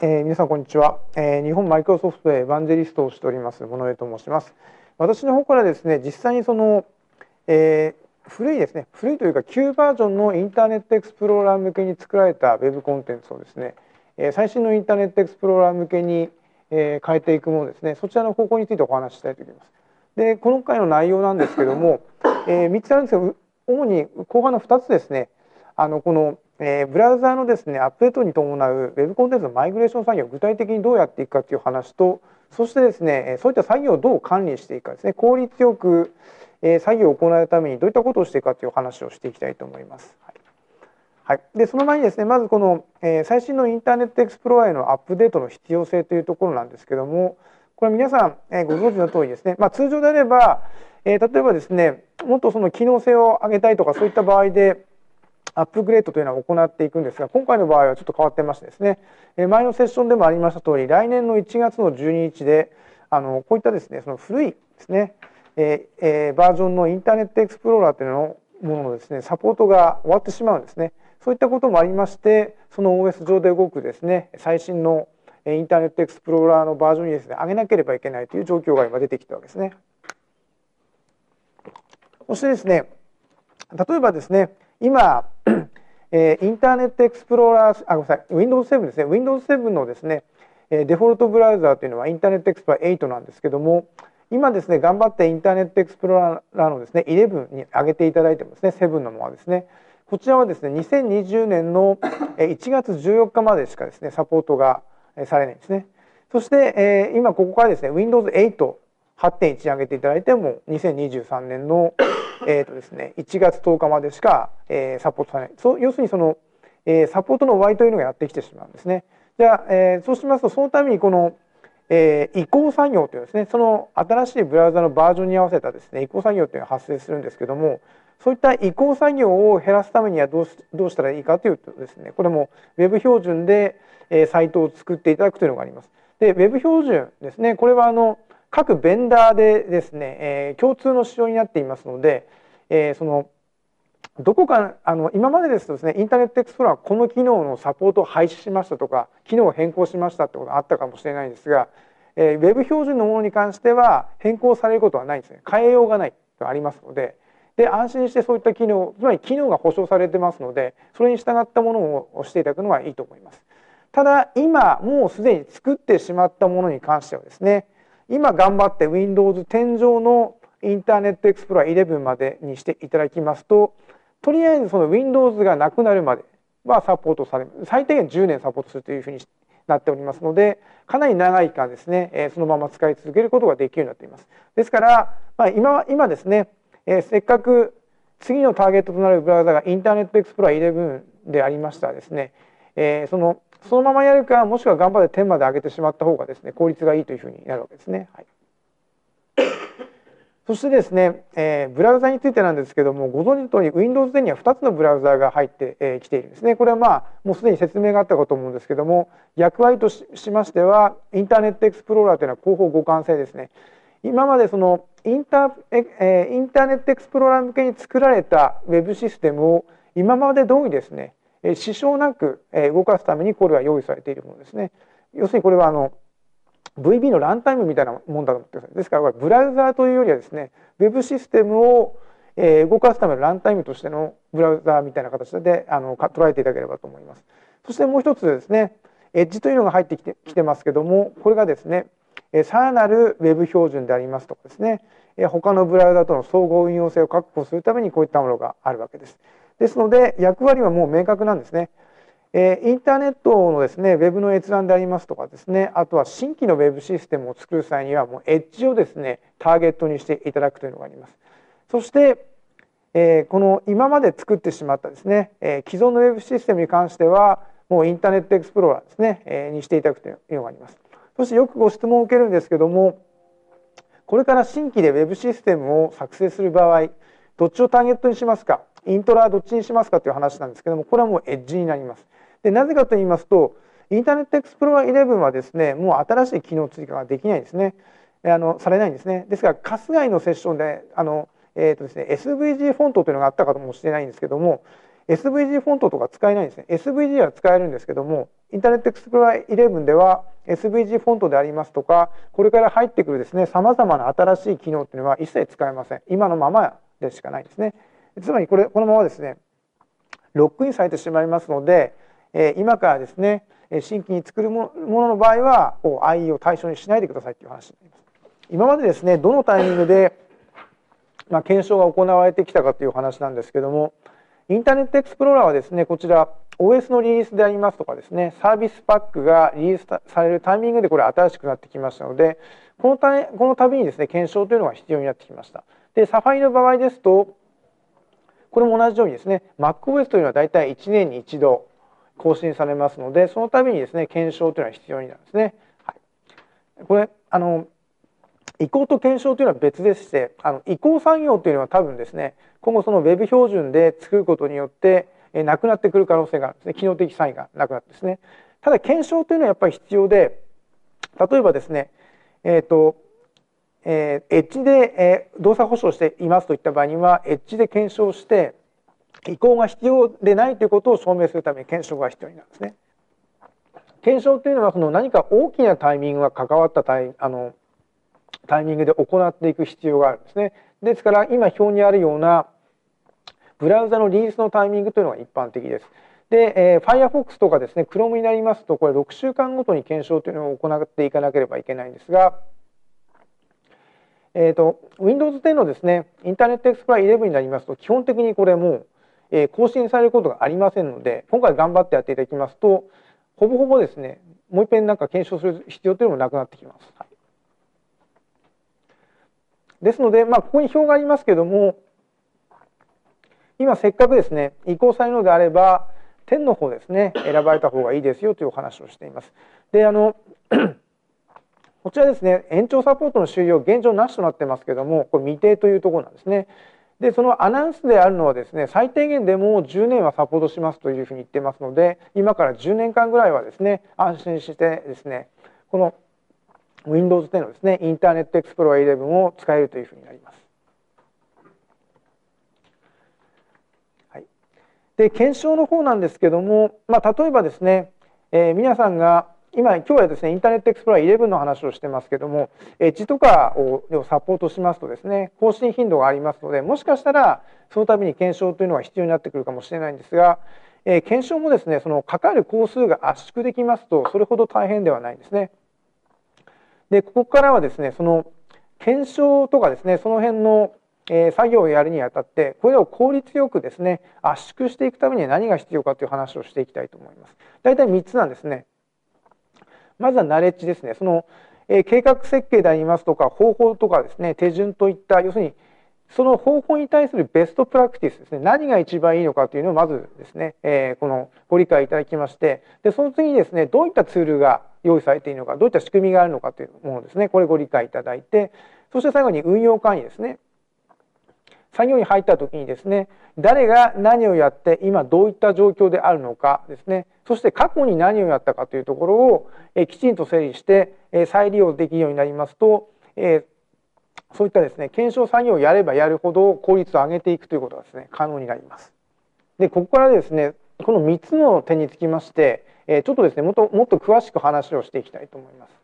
皆さんこんにちは。日本マイクロソフトでエヴァンジェリストをしております物江と申します。私の方からですね、実際にその、古いですね、古いというか旧バージョンのインターネットエクスプローラー向けに作られたウェブコンテンツをですね、最新のインターネットエクスプローラー向けに変えていくものですね、そちらの方向についてお話ししたいと思います。で、今回の内容なんですけども、3つあるんですけど、主に後半の2つですね、このブラウザーのですね、アップデートに伴うウェブコンテンツのマイグレーション作業を具体的にどうやっていくかという話と、そしてですね、そういった作業をどう管理していくかですね、効率よく作業を行うためにどういったことをしていくかという話をしていきたいと思います。はい、でその前にですね、まずこの最新のインターネットエクスプローラーへのアップデートの必要性というところなんですけども、これ皆さんご存知の通りですね、通常であれば例えばですね、もっとその機能性を上げたいとかそういった場合でアップグレードというのは行っていくんですが、今回の場合はちょっと変わってましてですね、前のセッションでもありました通り、来年の1月の12日でこういったですね、その古いですね、バージョンのインターネットエクスプローラーというのもののですね、サポートが終わってしまうんですね。そういったこともありまして、その OS 上で動くですね、最新のインターネットエクスプローラーのバージョンにですね、上げなければいけないという状況が今出てきたわけですね。そしてですね、例えばですね、今インターネットエクスプローラー、ごめんなさい、Windows 7ですね、Windows 7のですね、デフォルトブラウザーというのはインターネットエクスプローラー8なんですけども、今ですね、頑張ってインターネットエクスプローラーのですね、11に上げていただいてもですね、7のものはですね、こちらはですね、2020年の1月14日までしかですね、サポートがされないんですね。そして今ここからですね、Windows 8 8.1 上げていただいても2023年のですね、1月10日までしかサポートされない。要するにそのサポートの終わりというのがやってきてしまうんですね。じゃあそうしますと、そのためにこの移行作業というですね、その新しいブラウザのバージョンに合わせたですね、移行作業というのが発生するんですけども、そういった移行作業を減らすためにはどうしたらいいかというとですね、これも Web 標準でサイトを作っていただくというのがあります。で、Web 標準ですね、これは各ベンダーでですね、共通の仕様になっていますので、そのどこか今までですとですね、インターネットエクスプローラーはこの機能のサポートを廃止しましたとか、機能を変更しましたってことがあったかもしれないんですが、Web 標準のものに関しては変更されることはないんですね。変えようがないとありますので、安心してそういった機能、つまり機能が保証されてますので、それに従ったものをしていただくのはいいと思います。ただ今もうすでに作ってしまったものに関してはですね、今頑張って Windows 10上のインターネットエクスプローラー11までにしていただきますと、とりあえずその Windows がなくなるまではサポートされます。最低限10年サポートするというふうになっておりますので、かなり長い期間ですね、そのまま使い続けることができるようになっています。ですから、今ですね、せっかく次のターゲットとなるブラウザがインターネットエクスプローラー11でありましたらですね、そのままやるか、もしくは頑張って10まで上げてしまった方がですね、効率がいいというふうになるわけですね。はい、そしてですね、ブラウザについてなんですけども、ご存知の通り Windows 10には2つのブラウザが入ってきているんですね。これはもうすでに説明があったかと思うんですけども、役割としましては、インターネットエクスプローラーというのは広報互換性ですね。今までそのインターネットエクスプローラー向けに作られた Web システムを今まで通りですね、支障なく動かすためにこれは用意されているものですね。要するにこれはVB のランタイムみたいなもんだと思ってください。ですからこれブラウザーというよりはですね、Web システムを動かすためのランタイムとしてのブラウザーみたいな形で捉えていただければと思います。そしてもう一つですね、エッジというのが入ってきてますけども、これがですね、さらなる Web 標準でありますとかですね、他のブラウザとの総合運用性を確保するためにこういったものがあるわけです。ですので役割はもう明確なんですね。インターネットのですね、ウェブの閲覧でありますとかですね、あとは新規のウェブシステムを作る際にはもうエッジをですね、ターゲットにしていただくというのがあります。そして、この今まで作ってしまったですね、既存のウェブシステムに関してはもうインターネットエクスプローラーですね、にしていただくというのがあります。そしてよくご質問を受けるんですけども、これから新規でウェブシステムを作成する場合、どっちをターゲットにしますか、イントラどっちにしますかという話なんですけども、これはもうエッジになります。でなぜかと言いますと、インターネットエクスプローラー11はですね、もう新しい機能追加ができないんですね。されないんですね。ですから、春日井のセッションでですね、SVG フォントというのがあったかもしれないんですけども、 SVG フォントとか使えないんですね。SVG は使えるんですけども、インターネットエクスプローラー11では SVG フォントでありますとか、これから入ってくるですね、様々な新しい機能っていうのは一切使えません。今のままでしかないですね。つまりこのままですね、ロックインされてしまいますので、今からですね、新規に作るものの場合は、IE を対象にしないでくださいという話になります。今までですね、どのタイミングで、検証が行われてきたかという話なんですけども、インターネットエクスプローラーはですね、こちら OS のリリースでありますとかですね、サービスパックがリリースされるタイミングでこれ新しくなってきましたので、この度にですね、検証というのが必要になってきました。で、サファイの場合ですと、これも同じようにですね、MacOS というのはだいたい1年に1度更新されますので、その度にですね、検証というのは必要になるんですね。はい、これ、移行と検証というのは別でして、移行作業というのは多分ですね、今後その Web 標準で作ることによって、なくなってくる可能性があるんですね。機能的差異がなくなってですね。ただ検証というのはやっぱり必要で、例えばですね、エッジで動作保証していますといった場合には、エッジで検証して、移行が必要でないということを証明するために検証が必要になるんですね。検証というのはその何か大きなタイミングが関わったタイミングで行っていく必要があるんですね。ですから今表にあるようなブラウザのリリースのタイミングというのが一般的です。で、Firefox とかですね、Chrome になりますと、これ6週間ごとに検証というのを行っていかなければいけないんですが、Windows 10のですね、インターネットエクスプローラー11になりますと、基本的にこれもう更新されることがありませんので、今回頑張ってやっていただきますと、ほぼほぼですね、もう一遍なんか検証する必要というのもなくなってきます。はい、ですので、ここに表がありますけども、今せっかくですね、移行されるのであれば、10の方ですね、選ばれた方がいいですよというお話をしています。で、こちらですね、延長サポートの終了、現状なしとなってますけども、これ未定というところなんですね。で、そのアナウンスであるのはですね、最低限でも10年はサポートしますというふうに言ってますので、今から10年間ぐらいはですね、安心してですね、この Windows 10のですね、インターネットエクスプローラー11を使えるというふうになります。はい、で、検証の方なんですけども、例えばですね、皆さんが今日はですね、インターネットエクスプローラー11の話をしてますけども、エッジとかをサポートしますとですね、更新頻度がありますので、もしかしたらそのために検証というのが必要になってくるかもしれないんですが、検証もですね、そのかかる工数が圧縮できますと、それほど大変ではないんですね。で、ここからはですね、その検証とかですね、その辺の作業をやるにあたって、これを効率よくですね、圧縮していくためには何が必要かという話をしていきたいと思います。大体3つなんですね。まずはナレッジですね。その計画設計でありますとか、方法とかですね、手順といった、要するにその方法に対するベストプラクティスですね、何が一番いいのかというのをまずですね、このご理解いただきまして、でその次にですね、どういったツールが用意されているのか、どういった仕組みがあるのかというものですね、これご理解いただいて、そして最後に運用管理ですね。作業に入った時にですね、誰が何をやって今どういった状況であるのかですね、そして過去に何をやったかというところをきちんと整理して再利用できるようになりますと、そういったですね、検証作業をやればやるほど効率を上げていくということがですね、可能になります。で、ここからですね、この3つの点につきまして、ちょっとですね、もっと詳しく話をしていきたいと思います。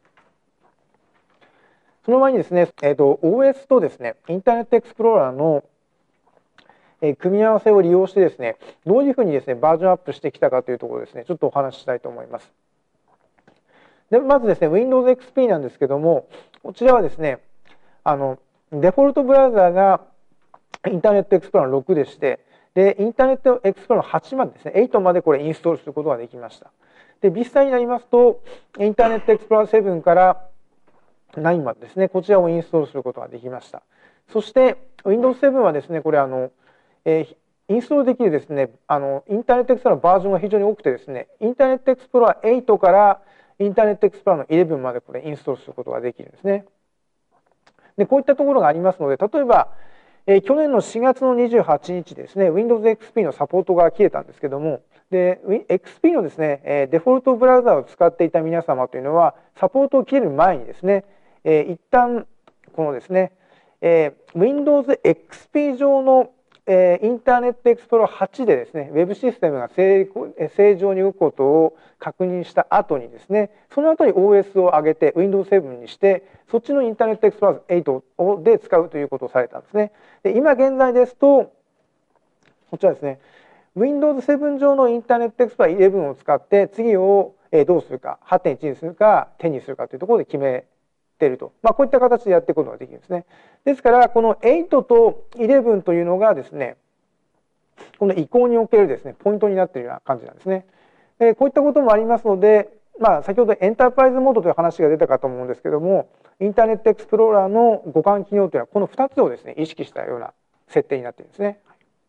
その前にですね、OS とですね、インターネットエクスプローラーの組み合わせを利用してですね、どういうふうにですね、バージョンアップしてきたかというところですね、ちょっとお話ししたいと思います。で、まずですね、Windows XP なんですけども、こちらはですね、デフォルトブラウザーがインターネットエクスプローラー6でして、で、インターネットエクスプローラー8までですね、8までこれインストールすることができました。で、実際になりますと、インターネットエクスプローラー7から9までですね、こちらをインストールすることができました。そして、Windows 7はですね、これインストールできるですね、インターネットエクスプローラーのバージョンが非常に多くてですね、インターネットエクスプローラー8からインターネットエクスプローラーの11までこれインストールすることができるんですね。で、こういったところがありますので、例えば、去年の4月の28日ですね、Windows XP のサポートが切れたんですけども、で、XP のですね、デフォルトブラウザを使っていた皆様というのは、サポートを切れる前にですね、一旦、このですね、Windows XP 上のインターネットエクスプローラー8でですね、ウェブシステムが正常に動くことを確認した後にですね、その後に OS を上げて Windows 7にして、そっちのインターネットエクスプローラー8で使うということをされたんですね。で今現在ですと、こちらですね、Windows 7上のインターネットエクスプローラー11を使って次をどうするか、8.1 にするか10にするかというところで決めていると。こういった形でやっていくことができるんですね。ですから、この8と11というのがですね、この移行におけるですね、ポイントになっているような感じなんですね。こういったこともありますので、先ほどエンタープライズモードという話が出たかと思うんですけども、インターネットエクスプローラーの互換機能というのはこの2つをですね、意識したような設定になっているんですね。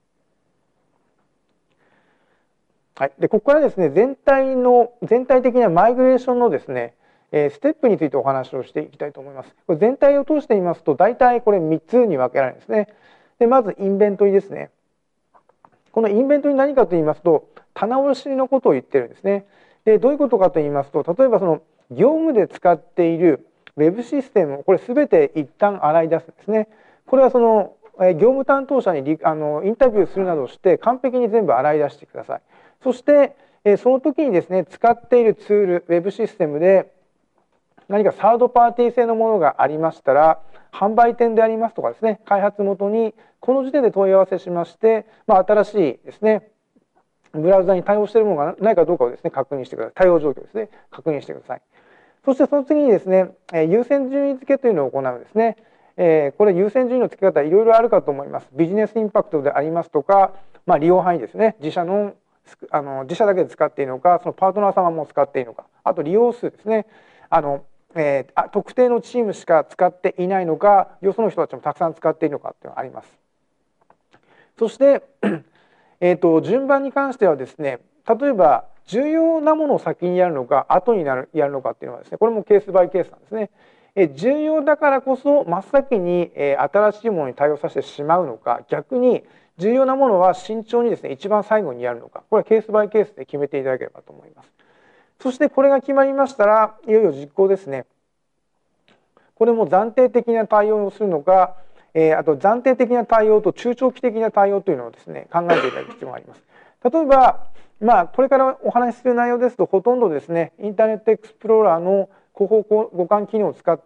はい、でここからですね、全体的なマイグレーションのですね、ステップについてお話をしていきたいと思います。これ全体を通してみますと、大体これ3つに分けられるんですね。でまずインベントリですね。このインベントリ何かと言いますと、棚卸しのことを言ってるんですね。でどういうことかと言いますと、例えばその業務で使っているウェブシステムをこれ全て一旦洗い出すんですね。これはその業務担当者にインタビューするなどして完璧に全部洗い出してください。そしてその時にですね、使っているツール、ウェブシステムで何かサードパーティー製のものがありましたら、販売店でありますとかですね、開発元にこの時点で問い合わせしまして、新しいですね、ブラウザに対応しているものがないかどうかをですね、確認してください。対応状況ですね、確認してください。そしてその次にですね、優先順位付けというのを行うんですね。これ優先順位の付け方いろいろあるかと思います。ビジネスインパクトでありますとか、利用範囲ですね、自社だけで使っていいのか、そのパートナー様も使っていいのか、あと利用数ですね、特定のチームしか使っていないのか、よその人たちもたくさん使っているのかというのがあります。そして順番に関してはですね、例えば重要なものを先にやるのか後にやるのかっていうのはですね、これもケースバイケースなんですね。重要だからこそ真っ先に新しいものに対応させてしまうのか、逆に重要なものは慎重にですね、一番最後にやるのか、これはケースバイケースで決めていただければと思います。そしてこれが決まりましたら、いよいよ実行ですね。これも暫定的な対応をするのか、あと暫定的な対応と中長期的な対応というのをですね、考えていただく必要があります。例えば、これからお話しする内容ですと、ほとんどですね、インターネットエクスプローラーの広報互換機能を使って、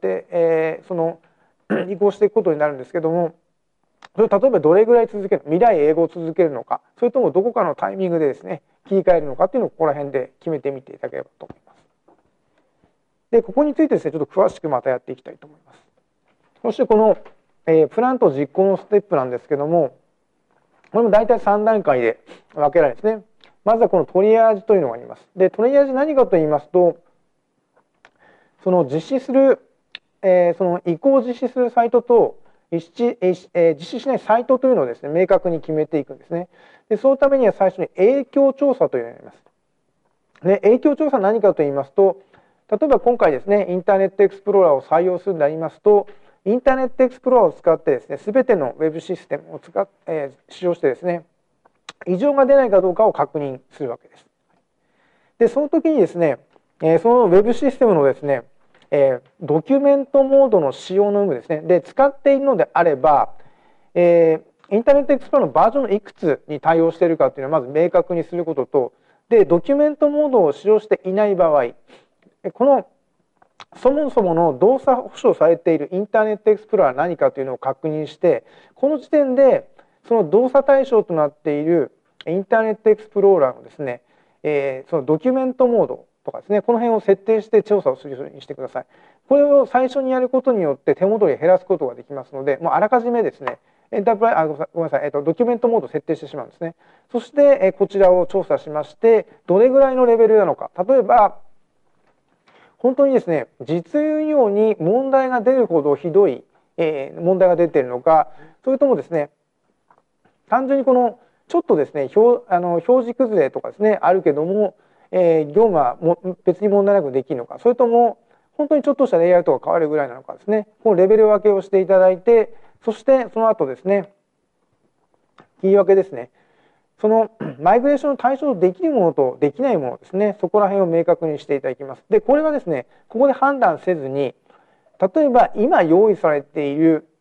移行していくことになるんですけども、それを例えばどれぐらい続ける、未来英語を続けるのか、それともどこかのタイミングでですね、切り替えるのかっていうのをここら辺で決めてみていただければと思います。で、ここについてですね、ちょっと詳しくまたやっていきたいと思います。そしてこの、プランと実行のステップなんですけども、これも大体3段階で分けられるんですね。まずはこのトリアージというのがあります。で、トリアージ何かと言いますと、その実施する、その移行を実施するサイトと実施しないサイトというのをですね、明確に決めていくんですね。で、そのためには最初に影響調査というのがあります。で、影響調査は何かと言いますと、例えば今回ですね、インターネットエクスプローラーを採用するのでありますと、インターネットエクスプローラーを使ってですね、すべてのウェブシステムを使用してですね、異常が出ないかどうかを確認するわけです。で、その時にですね、そのウェブシステムのですね、ドキュメントモードの使用の有無ですね。で、使っているのであれば、インターネットエクスプローラーのバージョンのいくつに対応しているかというのをまず明確にすることと、で、ドキュメントモードを使用していない場合、このそもそもの動作保証されているインターネットエクスプローラーは何かというのを確認して、この時点でその動作対象となっているインターネットエクスプローラーのですね、そのドキュメントモードとかですね、この辺を設定して調査をするようにしてください。これを最初にやることによって手戻りを減らすことができますので、もうあらかじめですね、ごめんなさい、ドキュメントモードを設定してしまうんですね。そしてこちらを調査しまして、どれぐらいのレベルなのか。例えば、本当にですね、実運用に問題が出るほどひどい、問題が出ているのか、それともですね、単純にこのちょっとですね、表示崩れとかですね、あるけども、業務は別に問題なくできるのか、それとも本当にちょっとしたレイアウトが変わるぐらいなのかですね、このレベル分けをしていただいて、そしてその後ですね、切り分けですね、そのマイグレーションの対象できるものとできないものですね、そこら辺を明確にしていただきます。で、これはですね、ここで判断せずに、例えば今用意されている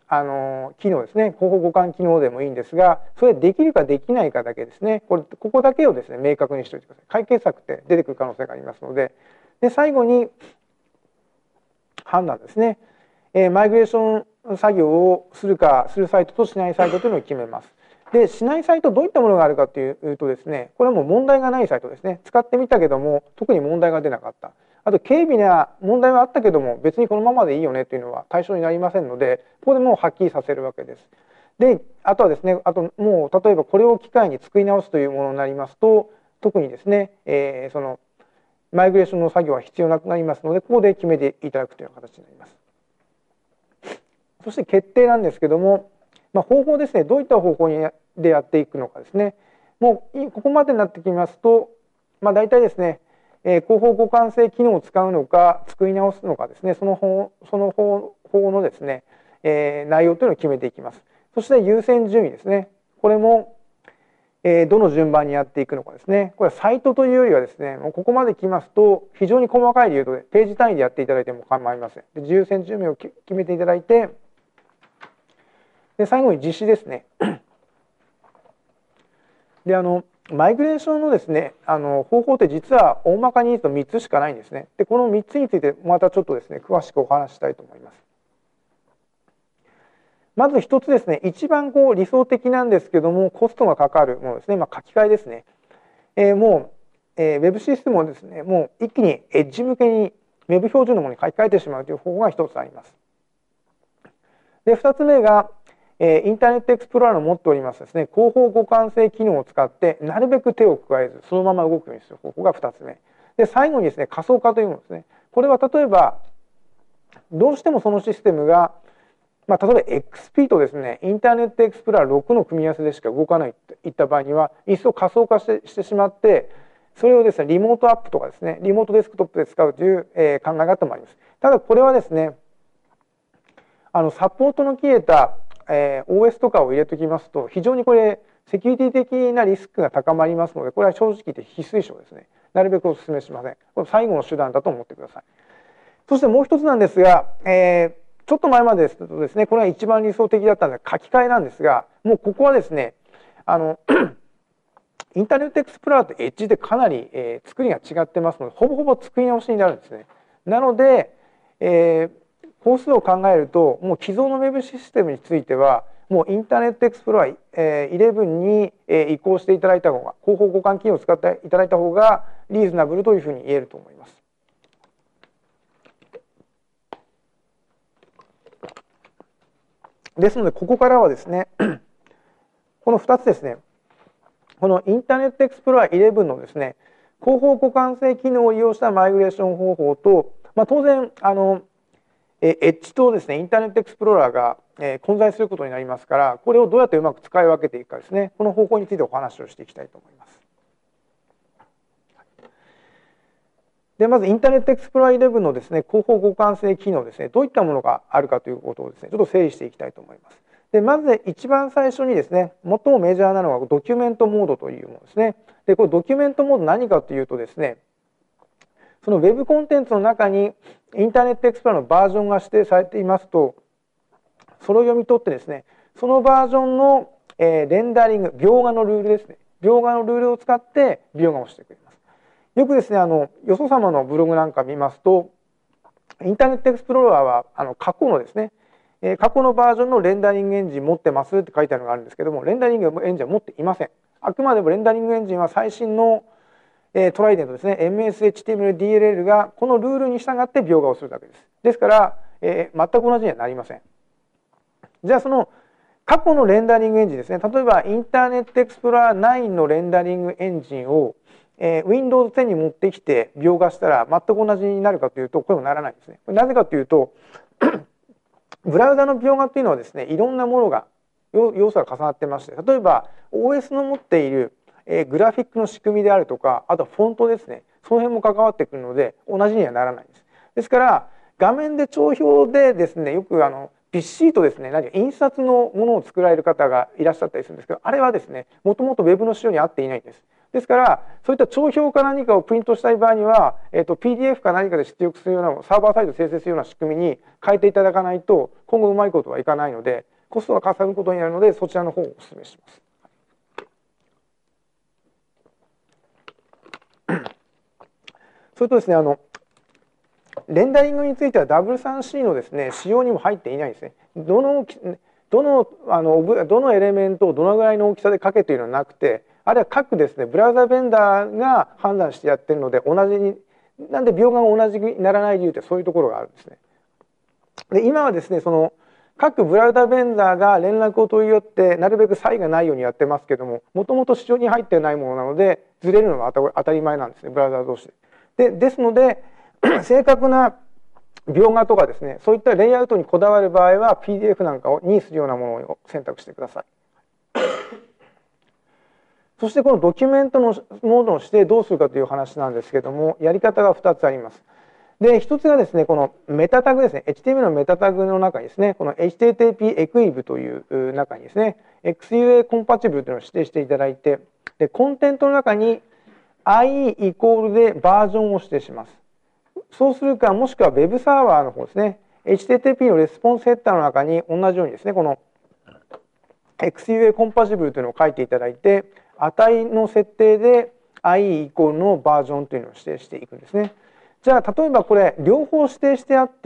機能ですね、広報互換機能でもいいんですが、それできるかできないかだけですね、ここだけをですね明確にしておいてください。解決策って出てくる可能性がありますので、最後に判断ですね。マイグレーション作業をするサイトとしないサイトというのを決めます。で、しないサイトどういったものがあるかというとですね、これはもう問題がないサイトですね。使ってみたけども特に問題が出なかった。あと軽微な問題はあったけども別にこのままでいいよねというのは対象になりませんので、ここでもうはっきりさせるわけです。で、あとはですね、もう例えばこれを機会に作り直すというものになりますと、特にですね、そのマイグレーションの作業は必要なくなりますので、ここで決めていただくというような形になります。そして決定なんですけども、方法ですね、どういった方法でやっていくのかですね。もうここまでになってきますと、大体ですね、広報互換性機能を使うのか作り直すのかですね、その方のですね、内容というのを決めていきます。そして優先順位ですね。これもどの順番にやっていくのかですね。これはサイトというよりはですね、もうここまで来ますと非常に細かい理由でページ単位でやっていただいても構いません。で、優先順位を決めていただいて、で最後に実施ですね。で、マイグレーションのですね、方法って実は大まかに言うと3つしかないんですね。で、この3つについてまたちょっとですね、詳しくお話ししたいと思います。まず1つですね、一番理想的なんですけども、コストがかかるものですね、書き換えですね。もう、ウェブシステムをですね、もう一気にエッジ向けに、ウェブ標準のものに書き換えてしまうという方法が1つあります。で、2つ目が、インターネットエクスプローラーの持っておりますですね、広報互換性機能を使って、なるべく手を加えず、そのまま動くようにする方法が2つ目。で、最後にですね、仮想化というものですね。これは例えば、どうしてもそのシステムが、例えば XP とですね、インターネットエクスプローラー6の組み合わせでしか動かないといった場合には、一層仮想化してしまって、それをですね、リモートアップとかですね、リモートデスクトップで使うという、考え方もあります。ただこれはですね、サポートの切れた、OS とかを入れておきますと、非常にこれ、セキュリティ的なリスクが高まりますので、これは正直言って非推奨ですね。なるべくお勧めしません。これ最後の手段だと思ってください。そしてもう一つなんですが、ちょっと前までですとですね、これは一番理想的だったので書き換えなんですが、もうここはですね、インターネットエクスプローラーとエッジでかなり、作りが違ってますので、ほぼほぼ作り直しになるんですね。なので、工数を考えると、もう既存のウェブシステムについては、もうインターネットエクスプローラー11に移行していただいた方が、広報互換機能を使っていただいた方がリーズナブルというふうに言えると思います。ですので、ここからはですね、この2つですね、このインターネットエクスプローラー11のですね、広報互換性機能を利用したマイグレーション方法と、当然、エッジとですね、インターネットエクスプローラーが混在することになりますから、これをどうやってうまく使い分けていくかですね、この方法についてお話をしていきたいと思います。で、まずインターネットエクスプローラー11のですね、広報互換性機能ですね、どういったものがあるかということをですね、ちょっと整理していきたいと思います。で、まず一番最初にですね、最もメジャーなのがドキュメントモードというものですね。で、これドキュメントモード何かというとですね、そのウェブコンテンツの中にインターネットエクスプローラーのバージョンが指定されていますと、それを読み取ってですね、そのバージョンのレンダリング、描画のルールですね。描画のルールを使って描画をしてくれます。よくですね、よそ様のブログなんか見ますと、インターネットエクスプローラーは過去のですね、過去のバージョンのレンダリングエンジン持ってますって書いてあるのがあるんですけども、レンダリングエンジンは持っていません。あくまでもレンダリングエンジンは最新のトライデントですね、MS、HTML、DLL がこのルールに従って描画をするだけです。ですから、全く同じにはなりません。じゃあその過去のレンダリングエンジンですね、例えばインターネットエクスプローラー9のレンダリングエンジンをWindows 10に持ってきて描画したら全く同じになるかというと、これもならないんですね。なぜかというと、ブラウザの描画というのはですね、いろんなものが、要素が重なってまして、例えば OS の持っているグラフィックの仕組みであるとか、あとフォントですね、その辺も関わってくるので、同じにはならないんです。ですから、画面で帳票でですね、よくビッシリとですね、印刷のものを作られる方がいらっしゃったりするんですけど、あれはですね、もともと Web の仕様に合っていないんです。 ですからそういった帳票か何かをプリントしたい場合には、PDF か何かで出力するようなサーバーサイドで生成するような仕組みに変えていただかないと今後うまいことはいかないのでコストがかさることになるのでそちらの方をお勧めします。それとですねレンダリングについては W3C のですね仕様にも入っていないんですね。どのエレメントをどのぐらいの大きさで書けというのはなくて、あるいは各ですねブラウザベンダーが判断してやってるので同じになんで描画が同じにならない理由ってそういうところがあるんですね。で今はですねその各ブラウザベンダーが連絡を取り合ってなるべく差異がないようにやってますけども、もともと市場に入っていないものなのでずれるのは当たり前なんですね、ブラウザ同士で。ですので正確な描画とかですねそういったレイアウトにこだわる場合は PDF なんかにするようなものを選択してください。そしてこのドキュメントのモードの指定どうするかという話なんですけども、やり方が2つあります。で1つがですねこのメタタグですね、 HTML のメタタグの中にですねこの HTTP エクイブという中にですね XUA コンパチブルというのを指定していただいて、でコンテントの中に IE イコールでバージョンを指定します。そうするか、もしくは Web サーバーの方ですね HTTP のレスポンスヘッダーの中に同じようにですねこの XUA コンパチブルというのを書いていただいて、値の設定で IE イコールのバージョンというのを指定していくんですね。じゃあ例えばこれ両方指定してあって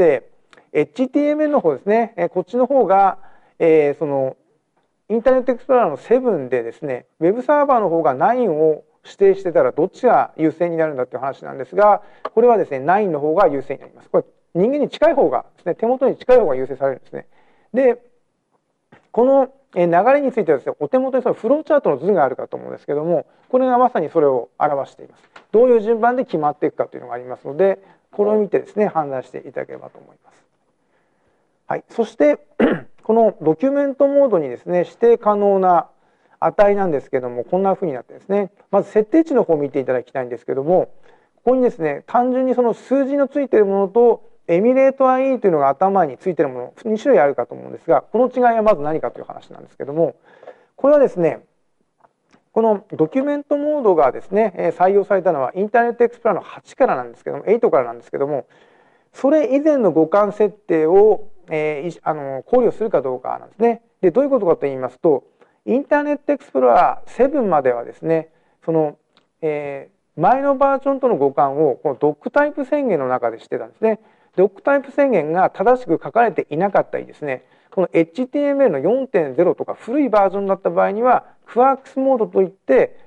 HTML の方ですね、こっちの方が、そのインターネットエクスプローラーの7でですね Web サーバーの方が9を指定してたらどっちが優先になるんだっていう話なんですが、これはですね9の方が優先になります。これ人間に近い方がですね手元に近い方が優先されるんですね。でこの流れについてはですねお手元にそのフローチャートの図があるかと思うんですけども、これがまさにそれを表しています。どういう順番で決まっていくかというのがありますので、これを見てですね判断していただければと思います。はい、そしてこのドキュメントモードにですね指定可能な値なんですけども、こんな風になってですね、まず設定値の方を見ていただきたいんですけども、ここにですね単純にその数字のついているものとエミュレート IE というのが頭についているもの2種類あるかと思うんですが、この違いはまず何かという話なんですけども、これはですねこのドキュメントモードがですね採用されたのはインターネットエクスプローラーの8からなんですけども、8からなんですけども、それ以前の互換設定を考慮するかどうかなんですね。でどういうことかと言いますと、インターネットエクスプローラー7まではですねその、前のバージョンとの互換をこのドックタイプ宣言の中でしてたんですね。ドックタイプ宣言が正しく書かれていなかったりですね、この HTML の 4.0 とか古いバージョンだった場合にはクワークスモードといって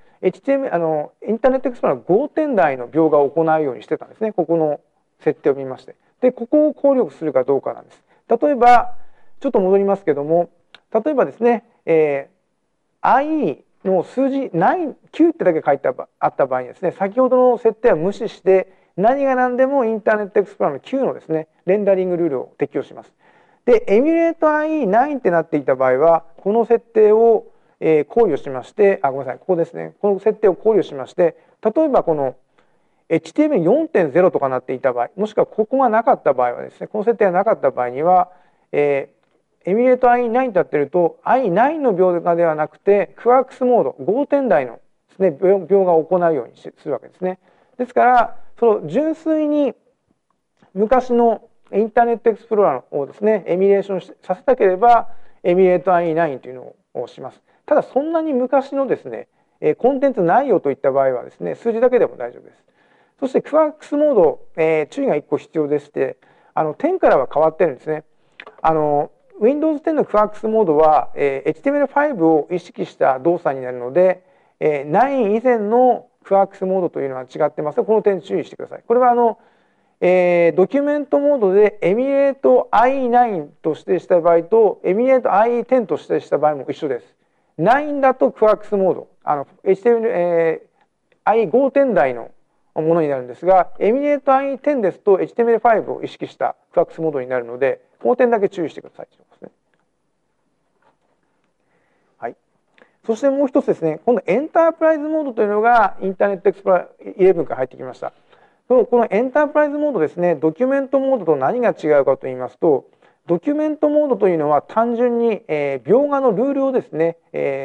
HTML インターネットエクスプローラー5点台の描画を行うようにしてたんですね。ここの設定を見まして、でここを考慮するかどうかなんです。例えばちょっと戻りますけども、例えばですね、IE の数字9ってだけ書いてあった場合にですね、先ほどの設定は無視して何が何でもインターネットエクスプローラーの9のですねレンダリングルールを適用します。でエミュレート IE9 ってなっていた場合はこの設定を考慮しまして、ごめんなさい、ここですね、この設定を考慮しまして、例えばこの HTML4.0 とかなっていた場合、もしくはここがなかった場合はですね、この設定がなかった場合には、エミュレート IE9 とやってると IE9 の描画ではなくてクワークスモード5点台のですね描画を行うようにするわけですね。ですからその純粋に昔のインターネットエクスプローラーをですねエミュレーションさせたければエミュレート IE9 というのをします。ただそんなに昔のですねコンテンツないよといった場合はですね数字だけでも大丈夫です。そしてクワークスモード、注意が1個必要でして、10からは変わってるんですね。Windows 10のクワークスモードは、HTML5 を意識した動作になるので、9以前のクワークスモードというのは違ってますので、この点注意してください。これはドキュメントモードでエミュレート IE9 と指定した場合とエミュレート IE10 と指定した場合も一緒です。9だとクワークスモード、HTML、IE5 点台のものになるんですが、エミュレート IE10 ですと HTML5 を意識したクワークスモードになるので、この点だけ注意してください。はい。そしてもう一つですね、今度エンタープライズモードというのがインターネットエクスプローラー11から入ってきました。このエンタープライズモードですね、ドキュメントモードと何が違うかと言いますと、ドキュメントモードというのは単純に描画のルールをですね、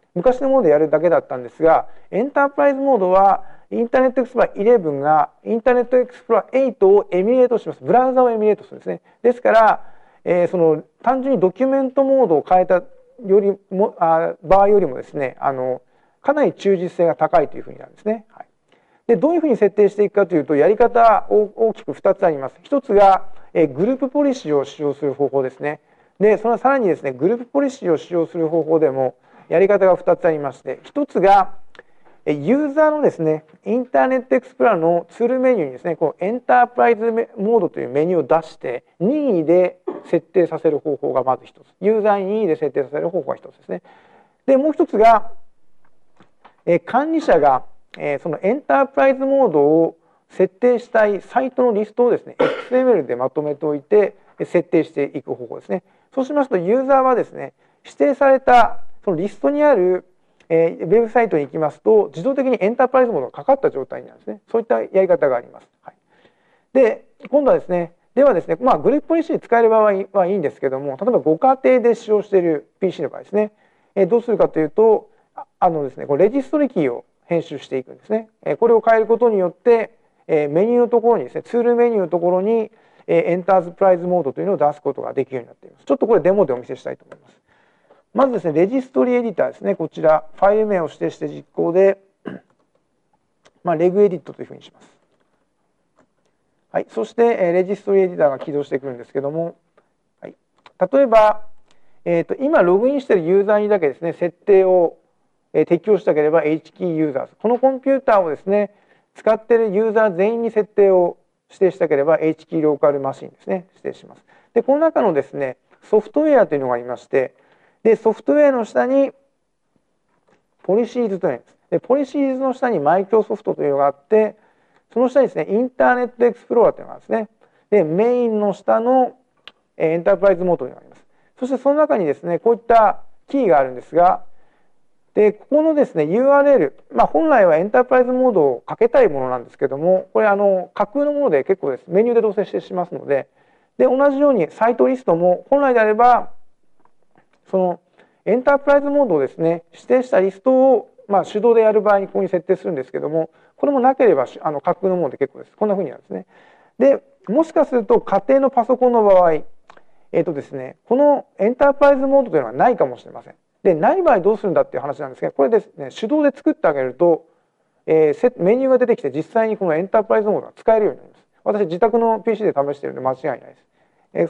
昔のものでやるだけだったんですが、エンタープライズモードはインターネットエクスプローラー11がインターネットエクスプローラー8をエミュレートします。ブラウザをエミュレートするんですね。ですから、その単純にドキュメントモードを変えたよりも場合よりもですね、かなり忠実性が高いというふうになるんですね。はい、でどういうふうに設定していくかというと、やり方大きく2つあります。1つがグループポリシーを使用する方法ですね。でそのさらにですね、グループポリシーを使用する方法でもやり方が2つありまして、1つがユーザーのですね、インターネットエクスプローラーのツールメニューにですね、このエンタープライズモードというメニューを出して任意で設定させる方法がまず1つ。ユーザーに任意で設定させる方法が1つですね。でもう1つが管理者がそのエンタープライズモードを設定したいサイトのリストをですね XML でまとめておいて設定していく方法ですね。そうしますとユーザーはですね、指定されたそのリストにあるウェブサイトに行きますと自動的にエンタープライズモードがかかった状態になるんですね。そういったやり方があります。はい、で今度はですね、グループポリシー使える場合はいいんですけども、例えばご家庭で使用している PC の場合ですね、どうするかというとですね、レジストリキーを編集していくんですね。これを変えることによってメニューのところにですね、ツールメニューのところにエンタープライズモードというのを出すことができるようになっています。ちょっとこれデモでお見せしたいと思います。まずですね、レジストリエディターですね。こちらファイル名を指定して実行で、レグエディットというふうにします。はい、そしてレジストリエディターが起動してくるんですけども、はい、例えば、今ログインしているユーザーにだけですね、設定を適用したければ H キーユーザー、このコンピューターをですね使っているユーザー全員に設定を指定したければ H キーローカルマシンですね指定します。でこの中のですねソフトウェアというのがありまして、でソフトウェアの下にポリシーズというのがあります。でポリシーズの下にマイクロソフトというのがあって、その下にですねインターネットエクスプローラーというのがあるんですね。でメインの下のエンタープライズモードというのがあります。そしてその中にですねこういったキーがあるんですが、でここのですね URL、本来はエンタープライズモードをかけたいものなんですけども、これ架空のもので結構ですメニューで同棲してしますので、同じようにサイトリストも本来であればそのエンタープライズモードをですね指定したリストを手動でやる場合にここに設定するんですけども、これもなければ架空のもので結構です。こんなふうになるんですね。でもしかすると家庭のパソコンの場合ですね、このエンタープライズモードというのはないかもしれません。でない場合どうするんだっていう話なんですが、これですね手動で作ってあげると、メニューが出てきて実際にこのエンタープライズモードが使えるようになります。私自宅の PC で試しているので間違いないです。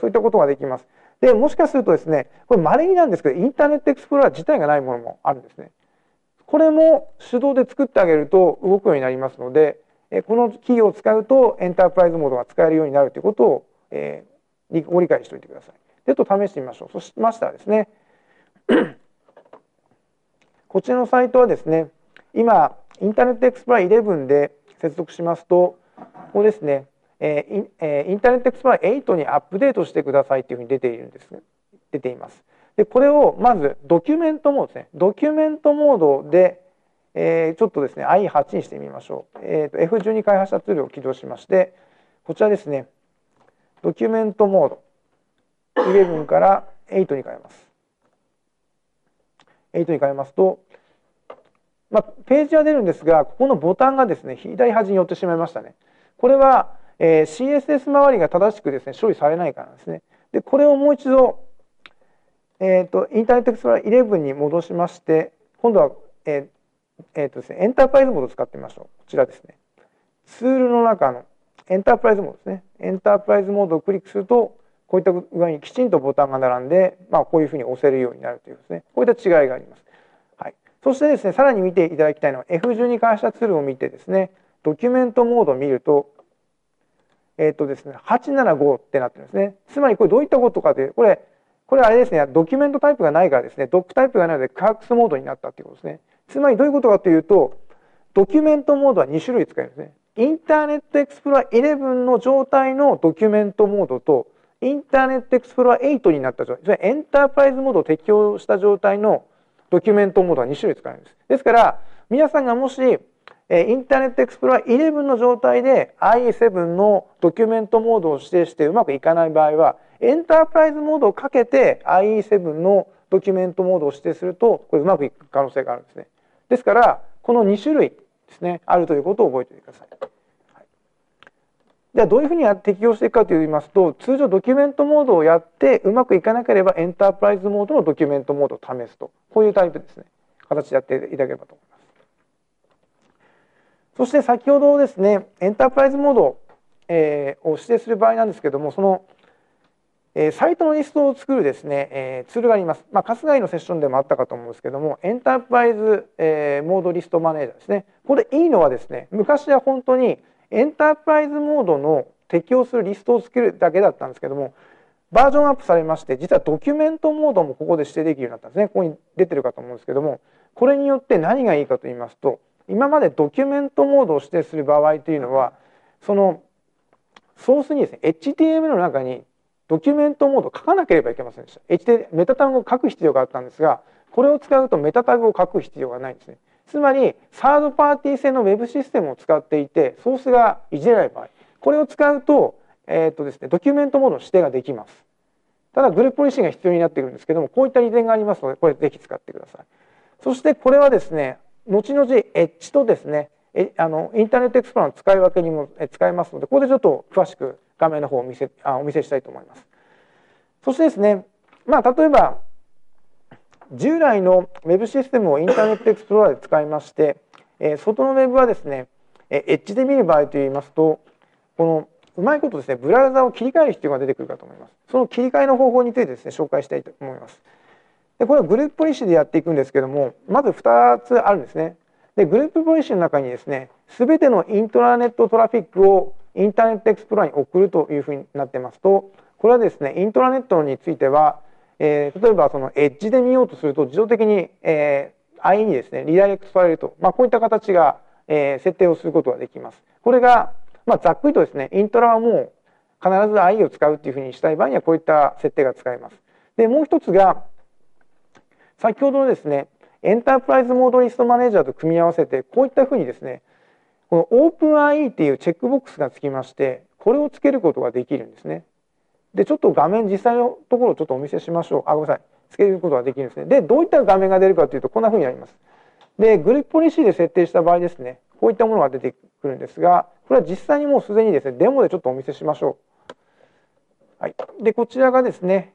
そういったことができます。でもしかするとですね、これ稀になんですけどインターネットエクスプローラー自体がないものもあるんですね。これも手動で作ってあげると動くようになりますので、このキーを使うとエンタープライズモードが使えるようになるということを、ご理解しておいてください。で試してみましょう。そうしましたらですねこちらのサイトはですね、今インターネットエクスプローラー11で接続しますと、ここですね、インターネットエクスプローラー8にアップデートしてくださいというふうに出ているんですね。出ています。でこれをまずドキュメントモードですね。ドキュメントモードで、ちょっとですね I8 にしてみましょう。F12 開発者ツールを起動しまして、こちらですね、ドキュメントモード11から8に変えます。8に変えますと、ページは出るんですが、ここのボタンがですね左端に寄ってしまいましたね。これは、CSS 周りが正しくですね処理されないからですね。でこれをもう一度インターネットエクスプローラー11に戻しまして、今度は、ですね、エンタープライズモードを使ってみましょう。こちらですね。ツールの中のエンタープライズモードですね。エンタープライズモードをクリックすると、こういった具合にきちんとボタンが並んで、こういうふうに押せるようになるというですね、こういった違いがあります。はい、そしてですね、さらに見ていただきたいのは F12 開発者ツールを見てですね、ドキュメントモードを見ると、ですね、875ってなってるんですね。つまりこれどういったことかという、これあれですね、ドキュメントタイプがないからですね、ドックタイプがないのでカークスモードになったということですね。つまりどういうことかというと、ドキュメントモードは2種類使えるんですね。インターネットエクスプローラー11の状態のドキュメントモードと、インターネットエクスプローラー8になった状態、それエンタープライズモードを適用した状態のドキュメントモードは2種類使えるんです。ですから、皆さんがもし、インターネットエクスプローラー11の状態で IE7 のドキュメントモードを指定してうまくいかない場合は、エンタープライズモードをかけて IE7 のドキュメントモードを指定するとこれうまくいく可能性があるんですね。ですからこの2種類ですねあるということを覚えておいてください。はい、ではどういうふうに適用していくかといいますと、通常ドキュメントモードをやってうまくいかなければエンタープライズモードのドキュメントモードを試すと、こういうタイプですね形でやっていただければと思います。そして先ほどですねエンタープライズモードを指定する場合なんですけども、そのサイトのリストを作るですねツールがあります。春日井のセッションでもあったかと思うんですけども、エンタープライズモードリストマネージャーですね。これいいのはですね、昔は本当にエンタープライズモードの適用するリストを作るだけだったんですけども、バージョンアップされまして、実はドキュメントモードもここで指定できるようになったんですね。ここに出てるかと思うんですけども、これによって何がいいかと言いますと、今までドキュメントモードを指定する場合というのは、そのソースにですね HTML の中にドキュメントモードを書かなければいけませんでした。メタタグを書く必要があったんですが、これを使うとメタタグを書く必要がないんですね。つまりサードパーティー製のウェブシステムを使っていてソースがいじれない場合、これを使うと、ですね、ドキュメントモードの指定ができます。ただグループポリシーが必要になってくるんですけども、こういった利点がありますので、これぜひ使ってください。そしてこれはですね、後々エッジとですね、インターネットエクスプローラーの使い分けにも使えますので、ここでちょっと詳しく画面の方をお見せしたいと思います。そしてですね、例えば従来のウェブシステムをインターネットエクスプローラーで使いまして、外のウェブはですね、エッジで見る場合といいますと、このうまいことですね、ブラウザを切り替える必要が出てくるかと思います。その切り替えの方法についてですね、紹介したいと思います。でこれはグループポリシーでやっていくんですけども、まず2つあるんですね。でグループポリシーの中にですね、すべてのイントラネットトラフィックをインターネットエクスプローラーに送るというふうになってますと、これはですね、イントラネットについては、例えばそのエッジで見ようとすると自動的に、IE にですね、リダイレクトされると、こういった形が、設定をすることができます。これが、ざっくりとですね、イントラはもう必ず IE を使うっていうふうにしたい場合にはこういった設定が使えます。で、もう一つが、先ほどのですね、エンタープライズモードリストマネージャーと組み合わせて、こういったふうにですね、この OpenIE っていうチェックボックスがつきまして、これをつけることができるんですね。で、ちょっと画面実際のところをちょっとお見せしましょう。ごめんなさい。つけることができるんですね。で、どういった画面が出るかというと、こんなふうになります。で、グループポリシーで設定した場合ですね、こういったものが出てくるんですが、これは実際にもうすでにですね、デモでちょっとお見せしましょう。はい。で、こちらがですね、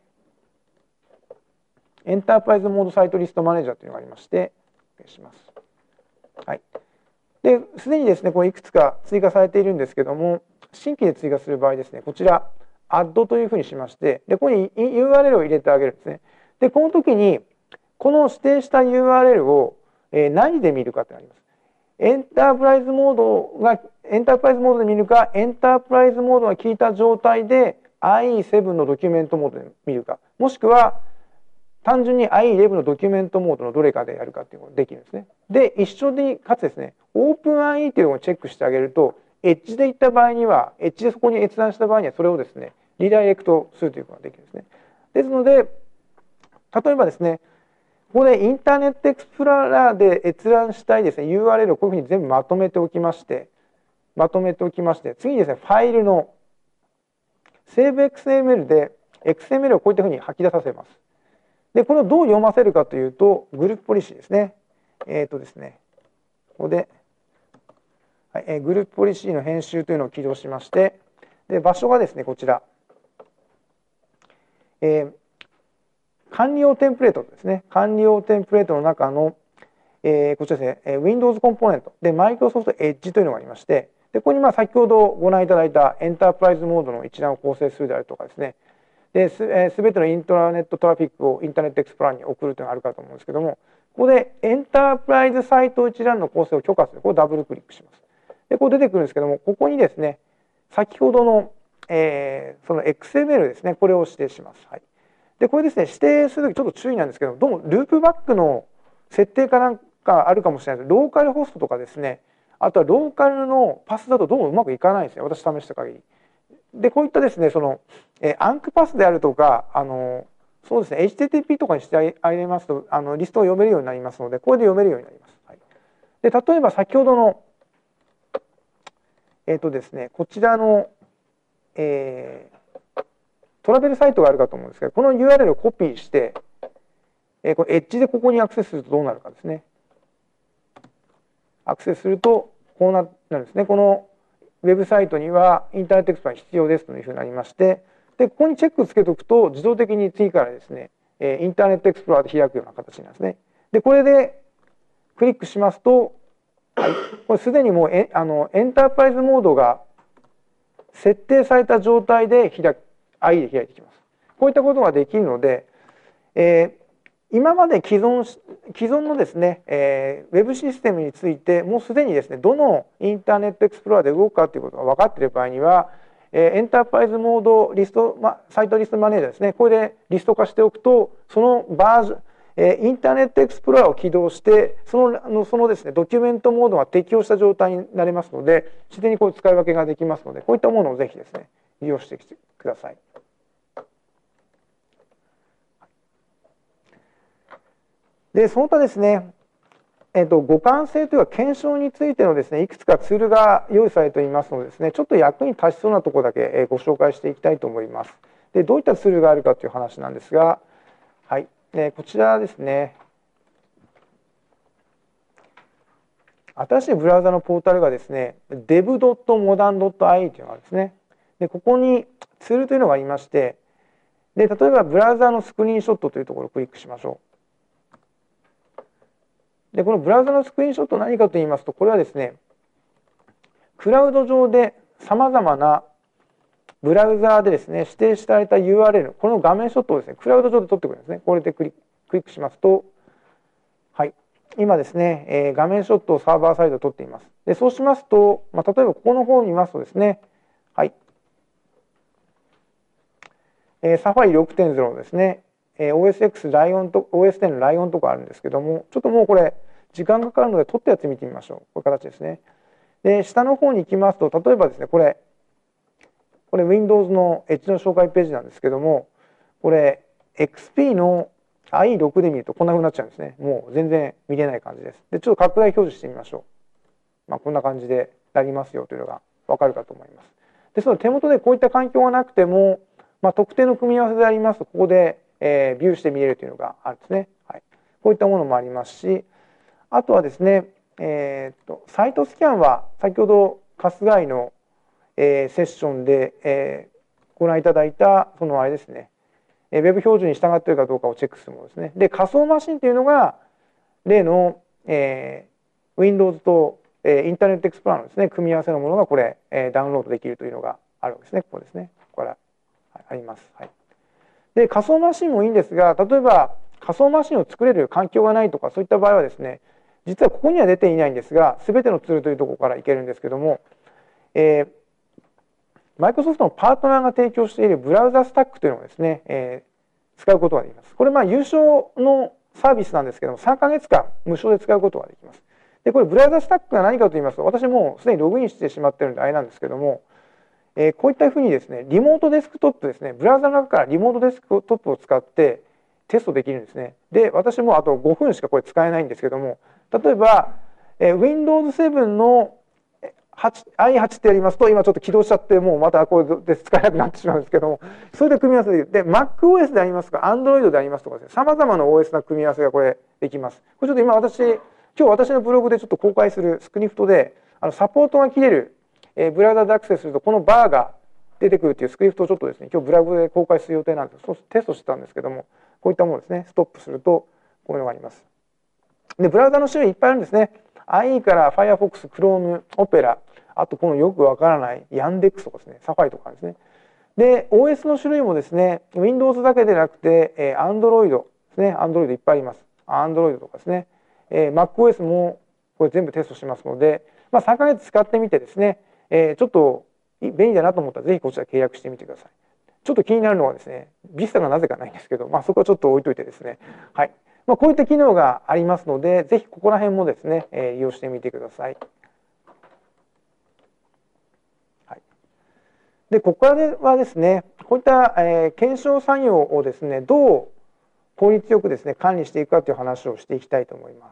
エンタープライズモードサイトリストマネージャーというのがありまして、お願いします。はい。で、すでにですね、これいくつか追加されているんですけども、新規で追加する場合ですね、こちら、アッドというふうにしまして、で、ここに URL を入れてあげるんですね。で、この時に、この指定した URL を何で見るかとなります。エンタープライズモードで見るか、エンタープライズモードが効いた状態で IE7 のドキュメントモードで見るか、もしくは単純に IE11 のドキュメントモードのどれかでやるかっていうのができるんですね。で、一緒にかつですね、OpenIE っていうのをチェックしてあげると、エッジで行った場合には、エッジでそこに閲覧した場合には、それをですね、リダイレクトするということができるんですね。ですので、例えばですね、ここでインターネットエクスプローラーで閲覧したいですね、URL をこういうふうに全部まとめておきまして、次にですね、ファイルの SaveXML で XML をこういったふうに吐き出させます。で、これをどう読ませるかというと、グループポリシーですね。ですね、ここで、はい、グループポリシーの編集というのを起動しまして、で、場所がですね、こちら。管理用テンプレートですね。管理用テンプレートの中の、こちらですね、Windows コンポーネントで Microsoft Edge というのがありまして、で、ここに先ほどご覧いただいたエンタープライズモードの一覧を構成するであるとかですね、すべてのインターネットトラフィックをインターネットエクスプローラーに送るというのがあるかと思うんですけども、ここでエンタープライズサイト一覧の構成を許可する。これをダブルクリックします。で、こう出てくるんですけども、ここにですね、先ほどの、その XML ですね、これを指定します。はい。で、これですね、指定するときちょっと注意なんですけど、どうもループバックの設定かなんかあるかもしれないです。ローカルホストとかですね、あとはローカルのパスだとどうもうまくいかないんですね。私試した限り。で、こういったですね、その、アンクパスであるとか、そうですね、HTTP とかにしてあげますと、リストを読めるようになりますので、これで読めるようになります。はい、で、例えば先ほどの、ですね、こちらの、トラベルサイトがあるかと思うんですけど、この URL をコピーして、 これエッジでここにアクセスするとどうなるかですね。アクセスするとこうなるんですね。このウェブサイトにはインターネットエクスプローラー必要ですというふうになりまして、でここにチェックつけておくと自動的に次からですね、インターネットエクスプローラーで開くような形なんですね。でこれでクリックしますと、はい、これすでにもうエンタープライズモードが設定された状態でIE で開いてきます。こういったことができるので、今まで既存のですね、ウェブシステムについてもうすでにですね、どのインターネットエクスプローラーで動くかということが分かっている場合には、エンタープライズモードリスト、サイトリストマネージャーですね、これでリスト化しておくと、そのバージョン、インターネットエクスプローラーを起動してそのですね、ドキュメントモードが適用した状態になりますので、自然にこう使い分けができますので、こういったものをぜひですね、利用してきてください。でその他ですね、互換性というか検証についてのですね、いくつかツールが用意されていますのでですね、ちょっと役に立ちそうなところだけご紹介していきたいと思います。でどういったツールがあるかという話なんですが、はい、こちらですね、新しいブラウザのポータルがですね、dev.modern.ie というのがあるんですね。でここにツールというのがありまして、で例えばブラウザのスクリーンショットというところをクリックしましょう。でこのブラウザのスクリーンショット何かと言いますと、これはですね、クラウド上でさまざまなブラウザーでですね、指定された URL、この画面ショットをですね、クラウド上で撮ってくるんですね。これでクリックしますと、はい、今ですね、画面ショットをサーバーサイドで撮っています。でそうしますと、例えばここの方を見ますとですね、はい、サファリ 6.0 のですね、OS10 ライオンとかあるんですけども、ちょっともうこれ時間がかかるので撮ったやつ見てみましょう。こういう形ですね。で下の方に行きますと、例えばですね、これ Windows のエッジの紹介ページなんですけども、これ XP の IE6 で見るとこんな風になっちゃうんですね。もう全然見れない感じです。でちょっと拡大表示してみましょう。こんな感じでなりますよというのが分かるかと思います。でその手元でこういった環境がなくても、特定の組み合わせでありますと、ここでビューして見れるというのがあるんですね。はい、こういったものもありますし、あとはですね、サイトスキャンは先ほど春日井の、セッションで、ご覧いただいたそのあれですね、ウェブ標準に従っているかどうかをチェックするものですね。で仮想マシンというのが例の、Windows と、インターネットエクスプローラーのですね、組み合わせのものがこれ、ダウンロードできるというのがあるわけですね。ここですね。ここから、あります。はい、で仮想マシンもいいんですが、例えば仮想マシンを作れる環境がないとか、そういった場合はですね、実はここには出ていないんですが、全てのツールというところからいけるんですけども、マイクロソフトのパートナーが提供しているブラウザスタックというのをですね、使うことができます。これ有償のサービスなんですけども、3ヶ月間無償で使うことができます。でこれブラウザスタックが何かと言いますと、私もうすでにログインしてしまっているのであれなんですけども、こういったふうにですね、リモートデスクトップですね、ブラウザの中からリモートデスクトップを使ってテストできるんですね。で私もあと5分しかこれ使えないんですけども、例えば Windows 7のi8 ってやりますと、今ちょっと起動しちゃって、もうまたこれで使えなくなってしまうんですけども、それで組み合わせできる。で MacOS でありますとか Android でありますとかですね、さまざまな OS の組み合わせがこれできます。これちょっと今日私のブログでちょっと公開するスクリプトで、サポートが切れるブラウザでアクセスするとこのバーが出てくるというスクリプトをちょっとですね、今日ブログで公開する予定なんです。そうテストしてたんですけども、こういったものですね、ストップするとこういうのがあります。でブラウザの種類いっぱいあるんですね。IE から Firefox、Chrome、Opera、あとこのよくわからないヤンデックスとかですね、サファリとかですね。で OS の種類もですね、Windows だけでなくて Android ですね、Android いっぱいあります。Android とかですね、MacOS もこれ全部テストしますので、3ヶ月使ってみてですね、ちょっと便利だなと思ったらぜひこちら契約してみてください。ちょっと気になるのはですね、Vista がなぜかないんですけど、そこはちょっと置いといてですね、はい、こういった機能がありますので、ぜひここら辺もですね、利用してみてください。はい、でここからはですね、こういった、検証作業をですね、どう効率よくですね管理していくかという話をしていきたいと思います。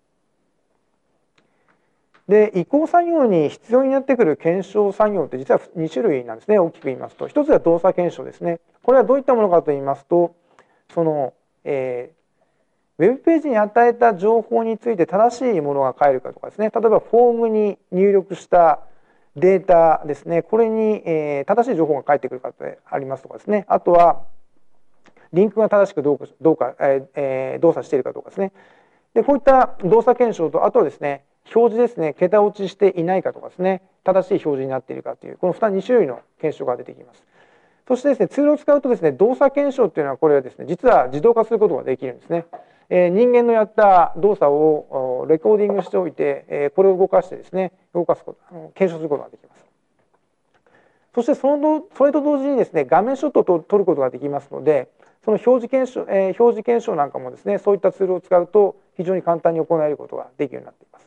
で移行作業に必要になってくる検証作業って実は2種類なんですね。大きく言いますと、一つは動作検証ですね。これはどういったものかと言いますと、その、 ウェブページに与えた情報について正しいものが書えるかとかですね、例えばフォームに入力したデータですね、これに正しい情報が返ってくるかってありますとかですね、あとはリンクが正しく動作しているかどうかですね。で、こういった動作検証と、あとはですね、表示ですね、桁落ちしていないかとかですね、正しい表示になっているかという、この2種類の検証が出てきます。そしてですね、ツールを使うとですね、動作検証っていうのは、これはですね、実は自動化することができるんですね。人間のやった動作をレコーディングしておいて、これを動かしてですね、検証することができます。そしてそれと同時にですね、画面ショットを撮ることができますので、その表示検証なんかもですね、そういったツールを使うと非常に簡単に行えることができるようになっています。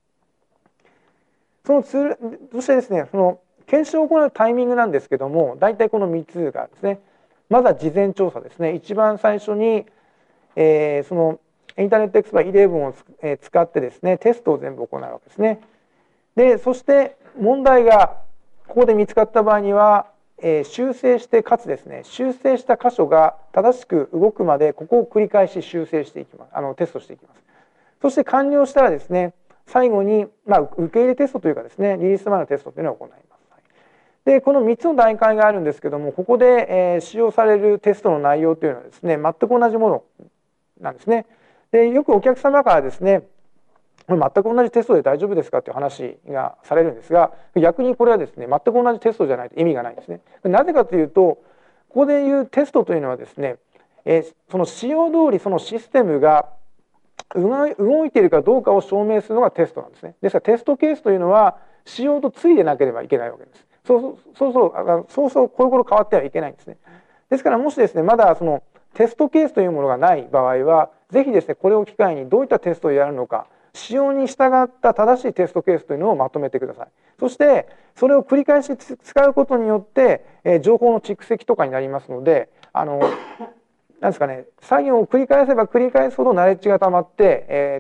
そのツール、そしてですね、その検証を行うタイミングなんですけども、大体この3つがですね、まずは事前調査ですね。一番最初に、そのインターネットエクスプローラー11を使ってですね、テストを全部行うわけですね。で、そして問題がここで見つかった場合には、修正してかつですね、修正した箇所が正しく動くまでここを繰り返し修正していきます。テストしていきます。そして完了したらですね、最後に、受け入れテストというかですね、リリース前のテストというのを行います。で、この3つの段階があるんですけども、ここで使用されるテストの内容というのはですね、全く同じものなんですね。で、よくお客様からですね、全く同じテストで大丈夫ですかっていう話がされるんですが、逆にこれはですね、全く同じテストじゃないと意味がないんですね。なぜかというと、ここでいうテストというのはですね、その仕様通りそのシステムが動いているかどうかを証明するのがテストなんですね。ですからテストケースというのは仕様とついでなければいけないわけです。そうそうこういうこと変わってはいけないんですね。ですからもしですね、まだそのテストケースというものがない場合は、ぜひですね、これを機会にどういったテストをやるのか、仕様に従った正しいテストケースというのをまとめてください。そしてそれを繰り返し使うことによって情報の蓄積とかになりますので、なんですかね、作業を繰り返せば繰り返すほどナレッジがたまって、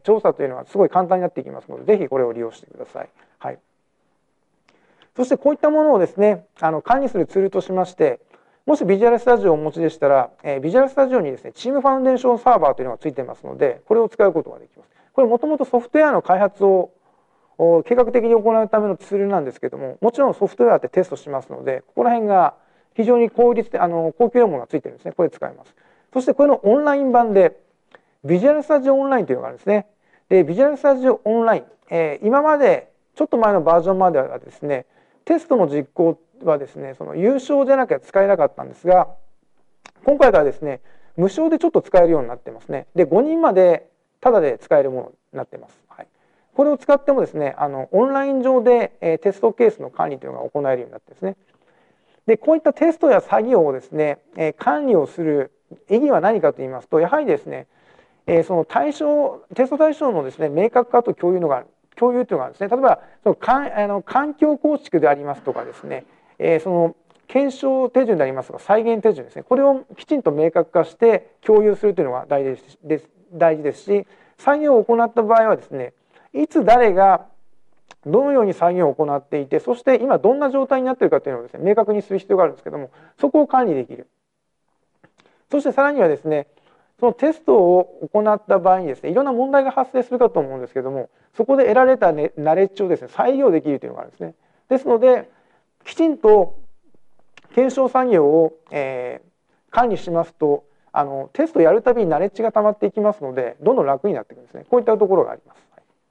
調査というのはすごい簡単になっていきますので、ぜひこれを利用してください。はい。そしてこういったものをですね、管理するツールとしまして、もしビジュアルスタジオをお持ちでしたら、ビジュアルスタジオにですね、チームファウンデーションサーバーというのがついてますので、これを使うことができます。これもともとソフトウェアの開発を計画的に行うためのツールなんですけども、もちろんソフトウェアってテストしますので、ここら辺が非常に高級なものがついてるんですね。これ使います。そしてこれのオンライン版で、ビジュアルスタジオオンラインというのがあるんですね。で、ビジュアルスタジオオンライン、今まで、ちょっと前のバージョンまではですね、テストの実行はですね、その有償じゃなきゃ使えなかったんですが、今回からですね、無償でちょっと使えるようになってますね。で、5人までタダで使えるものになってます。はい、これを使ってもですね、オンライン上でテストケースの管理というのが行えるようになってですね。で、こういったテストや作業をですね、管理をする意義は何かと言いますと、やはりですね、そのテスト対象のですね、明確化と共有というのがあるんですね。例えば、その環境構築でありますとかですね、その検証手順でありますとか、再現手順ですね。これをきちんと明確化して共有するというのが大事ですし、作業を行った場合はですね、いつ誰がどのように作業を行っていて、そして今どんな状態になっているかというのをですね、明確にする必要があるんですけども、そこを管理できる。そしてさらにはですね、そのテストを行った場合にですね、いろんな問題が発生するかと思うんですけども、そこで得られた、ナレッジをですね、再利用できるというのがあるんですね。ですので、きちんと検証作業を、管理しますと、テストをやるたびにナレッジが溜まっていきますので、どんどん楽になっていくんですね。こういったところがあります。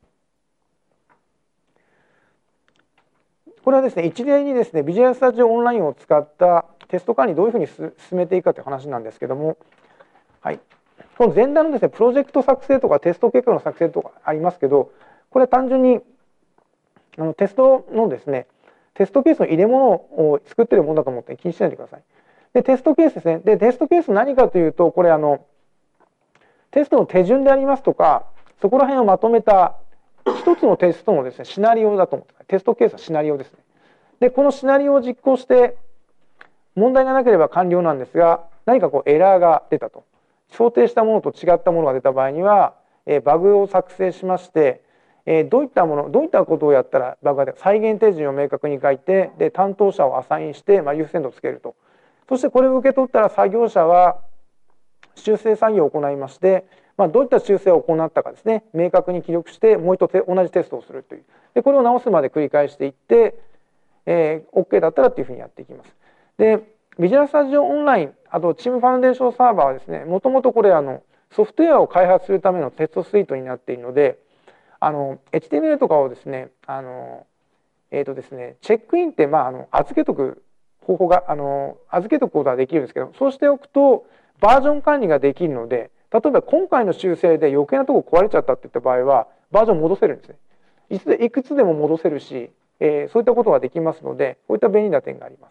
これはですね、一例にですね、ビジュアルスタジオオンラインを使ったテスト管理どういうふうに進めていくかという話なんですけども、はい。この前段のですね、プロジェクト作成とかテスト結果の作成とかありますけど、これは単純にテストのですね、テストケースの入れ物を作っているものだと思って気にしないでください。で、テストケースですね。で、テストケース何かというと、これテストの手順でありますとか、そこら辺をまとめた一つのテストのですね、シナリオだと思ってください。テストケースはシナリオですね。で、このシナリオを実行して問題がなければ完了なんですが、何かエラーが出たと。想定したものと違ったものが出た場合には、バグを作成しまして、どういったことをやったらバグが出るか、再現手順を明確に書いて、で、担当者をアサインして、優先度をつけると。そしてこれを受け取ったら作業者は修正作業を行いまして、 どういった修正を行ったかですね、明確に記録してもう一度同じテストをするという。でこれを直すまで繰り返していって、OK だったらっていうふうにやっていきます。でビジュアルスタジオオンライン、あとチームファウンデーションサーバーはですね、もともとこれソフトウェアを開発するためのテストスイートになっているので、HTML とかをですね、ですね、チェックインって預けとく方法が預けとくことはできるんですけど、そうしておくとバージョン管理ができるので、例えば今回の修正で余計なとこ壊れちゃったっていった場合はバージョン戻せるんですね。いくつでも戻せるし、そういったことができますので、こういった便利な点があります。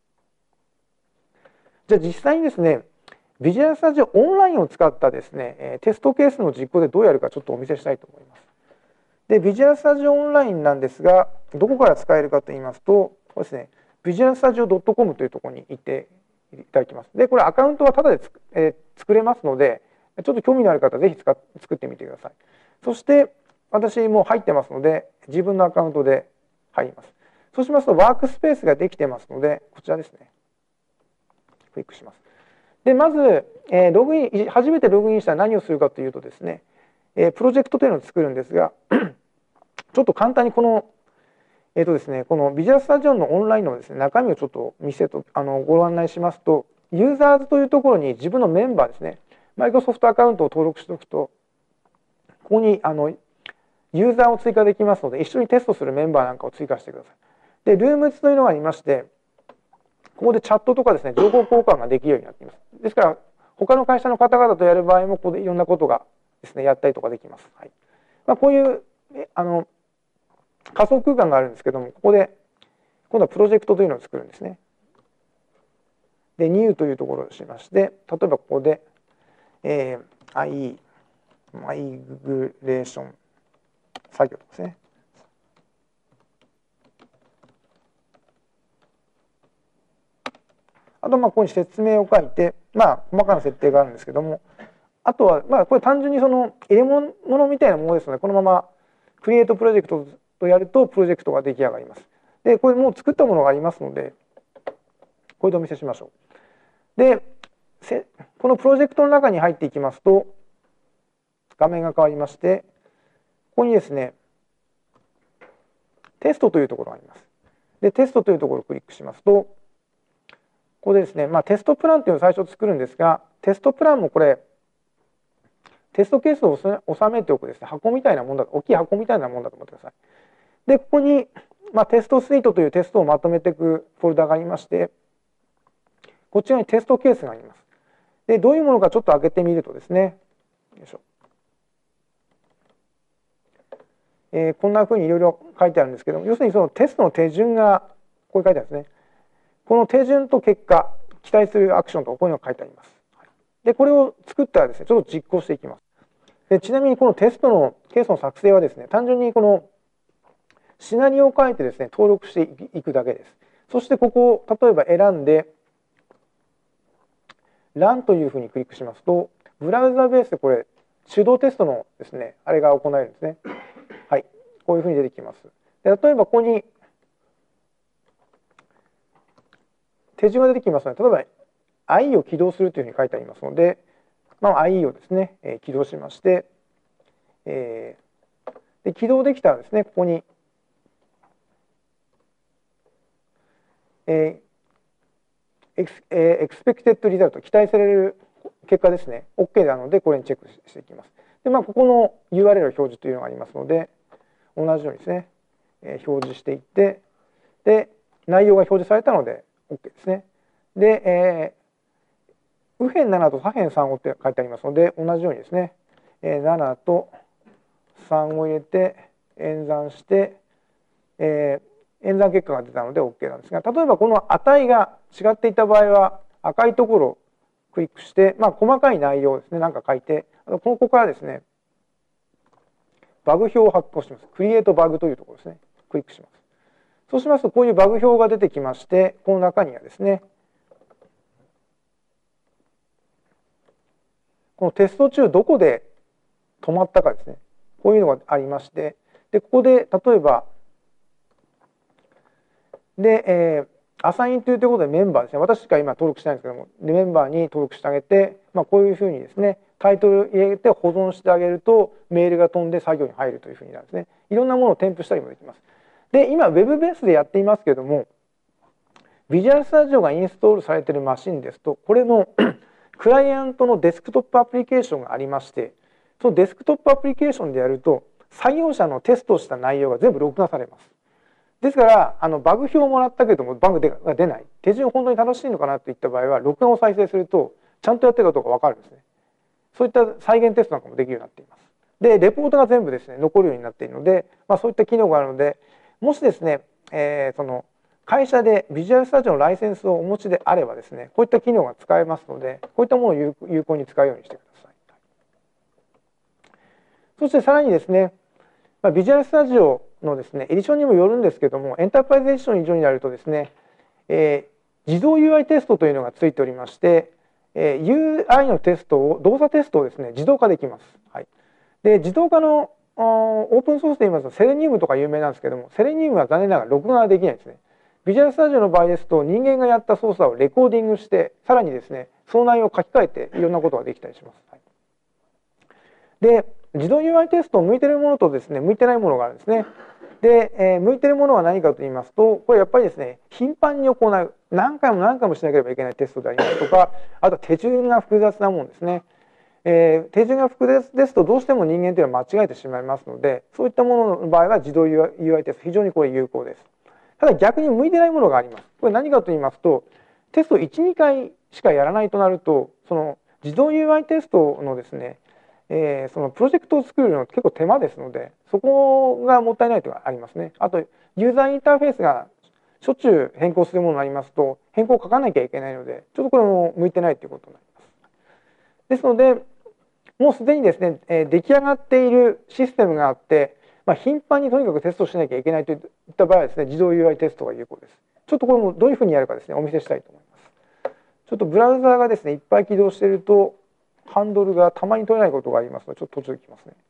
じゃあ実際にですね、ビジュアルスタジオオンラインを使ったですね、テストケースの実行でどうやるかちょっとお見せしたいと思います。でビジュアルスタジオオンラインなんですが、どこから使えるかと言いますと、これですね、ビジュアルスタジオ .com というところに行っていただきます。でこれアカウントはタダで作れますので、ちょっと興味のある方はぜひ作ってみてください。そして私も入ってますので、自分のアカウントで入ります。そうしますとワークスペースができてますので、こちらですね、クリックします。でまず初めてログインしたら何をするかというとですね、プロジェクトというのを作るんですが、ちょっと簡単にこのですね、このビジュアルスタジオのオンラインのですね、中身をちょっとご案内しますと、ユーザーズというところに自分のメンバーですね、マイクロソフトアカウントを登録しておくと、ここにユーザーを追加できますので、一緒にテストするメンバーなんかを追加してください。で、ルームズというのがありまして、ここでチャットとかですね、情報交換ができるようになっています。ですから、他の会社の方々とやる場合も、ここでいろんなことがですね、やったりとかできます。はい。こういう仮想空間があるんですけども、ここで今度はプロジェクトというのを作るんですね。で、New というところをしまして、例えばここで、マイグレーション作業ですね。あとここに説明を書いて、細かな設定があるんですけども、あとはこれ単純にその入れ物みたいなものですので、このままクリエイトプロジェクトとやるとプロジェクトが出来上がります。でこれもう作ったものがありますので、これでお見せしましょう。でこのプロジェクトの中に入っていきますと、画面が変わりまして、ここにですね、テストというところがあります。でテストというところをクリックしますと、ここでですね、テストプランというのを最初作るんですが、テストプランもこれ、テストケースを収めておくですね、箱みたいなものだ、大きい箱みたいなものだと思ってください。で、ここに、テストスイートというテストをまとめていくフォルダがありまして、こちらにテストケースがあります。で、どういうものかちょっと開けてみるとですね、よいしょ。こんなふうにいろいろ書いてあるんですけども、要するにそのテストの手順が、こう書いてあるんですね。この手順と結果、期待するアクションとかこういうのが書いてあります。で、これを作ったらですね、ちょっと実行していきます。でちなみにこのテストのケースの作成はですね、単純にこのシナリオを書いてですね、登録していくだけです。そしてここを例えば選んで、Run というふうにクリックしますと、ブラウザベースでこれ、手動テストのですね、あれが行えるんですね。はい。こういうふうに出てきます。で例えばここに、手順が出てきますので、例えば IE を起動するというふうに書いてありますので、IE をですね、起動しまして、で起動できたらですね、ここに、expected result、期待される結果ですね、OK なので、これにチェックしていきます。で、ここの URL 表示というのがありますので、同じようにですね、表示していって、で、内容が表示されたので OK ですね。で、右辺7と左辺3をって書いてありますので、同じようにですね、7と3を入れて演算して、演算結果が出たので OK なんですが、例えばこの値が違っていた場合は赤いところをクリックして、細かい内容をですね、何か書いて、ここからですね、バグ表を発行します。クリエイトバグというところですね。クリックします。そうしますと、こういうバグ表が出てきまして、この中にはですね、このテスト中どこで止まったかですね、こういうのがありまして、でここで例えば、で、アサインというところでメンバーですね、私しか今登録してないんですけども、メンバーに登録してあげて、こういうふうにですね、 タイトルを入れて保存してあげるとメールが飛んで作業に入るというふうになるんですね。いろんなものを添付したりもできます。で、今 Web ベースでやっていますけれども、Visual Studio がインストールされているマシンですと、これのクライアントのデスクトップアプリケーションがありまして、そのデスクトップアプリケーションでやると、作業者のテストした内容が全部録画されます。ですから、バグ表をもらったけどもバグが出ない、手順本当に正しいのかなといった場合は、録画を再生すると、ちゃんとやってるかどうか分かるんですね。そういった再現テストなんかもできるようになっています。で、レポートが全部ですね、残るようになっているので、そういった機能があるので、もしですね、その会社でビジュアルスタジオのライセンスをお持ちであればですね、こういった機能が使えますので、こういったものを有効に使うようにしてください。そしてさらにですね、ビジュアルスタジオのですね、エディションにもよるんですけども、エンタープライズエディション以上になるとですね、自動 UI テストというのがついておりまして、UI のテストを、動作テストをですね、自動化できます。はい、で、自動化のオープンソースで言いますと、セレニウムとか有名なんですけども、セレニウムは残念ながら録画ができないですね。ビジュアルスタジオの場合ですと、人間がやった操作をレコーディングして、さらにですね、その内容を書き換えていろんなことができたりします。はい、で、自動 UI テストを向いているものとですね、向いてないものがあるんですね。で、向いているものは何かと言いますと、これやっぱりですね、頻繁に行う、何回も何回もしなければいけないテストでありますとか、あとは手順が複雑なものですね。手順が複雑ですとどうしても人間というのは間違えてしまいますので、そういったものの場合は自動 UI テスト、非常にこれ有効です。ただ逆に向いてないものがあります。これ何かと言いますと、テスト1、2回しかやらないとなると、その自動 UI テストのですね、そのプロジェクトを作るのは結構手間ですので、そこがもったいないというのがありますね。あと、ユーザーインターフェースがしょっちゅう変更するものになりますと、変更を書かなきゃいけないので、ちょっとこれも向いてないということになります。ですので、もうすでにですね、出来上がっているシステムがあって、頻繁にとにかくテストしなきゃいけないといった場合はですね、自動 UI テストが有効です。ちょっとこれもどういうふうにやるかですね、お見せしたいと思います。ちょっとブラウザーがですね、いっぱい起動していると、ハンドルがたまに取れないことがありますので、ちょっと途中できますね。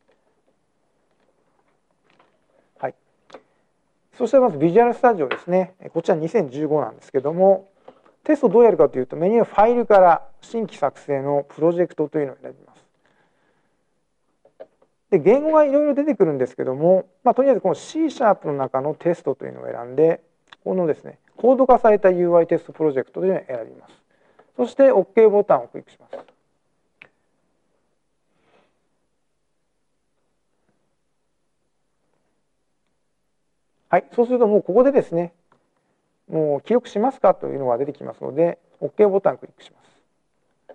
はい。そしてまずビジュアルスタジオですね。こちら2015なんですけども、テストどうやるかというと、メニューファイルから新規作成のプロジェクトというのを選びます。で、言語がいろいろ出てくるんですけども、とりあえずこの C# の中のテストというのを選んで、このですね、コード化された UI テストプロジェクトというのを選びます。そして OK ボタンをクリックします。はい、そうするともうここでですね、もう記録しますかというのが出てきますので、OK ボタンをクリックします。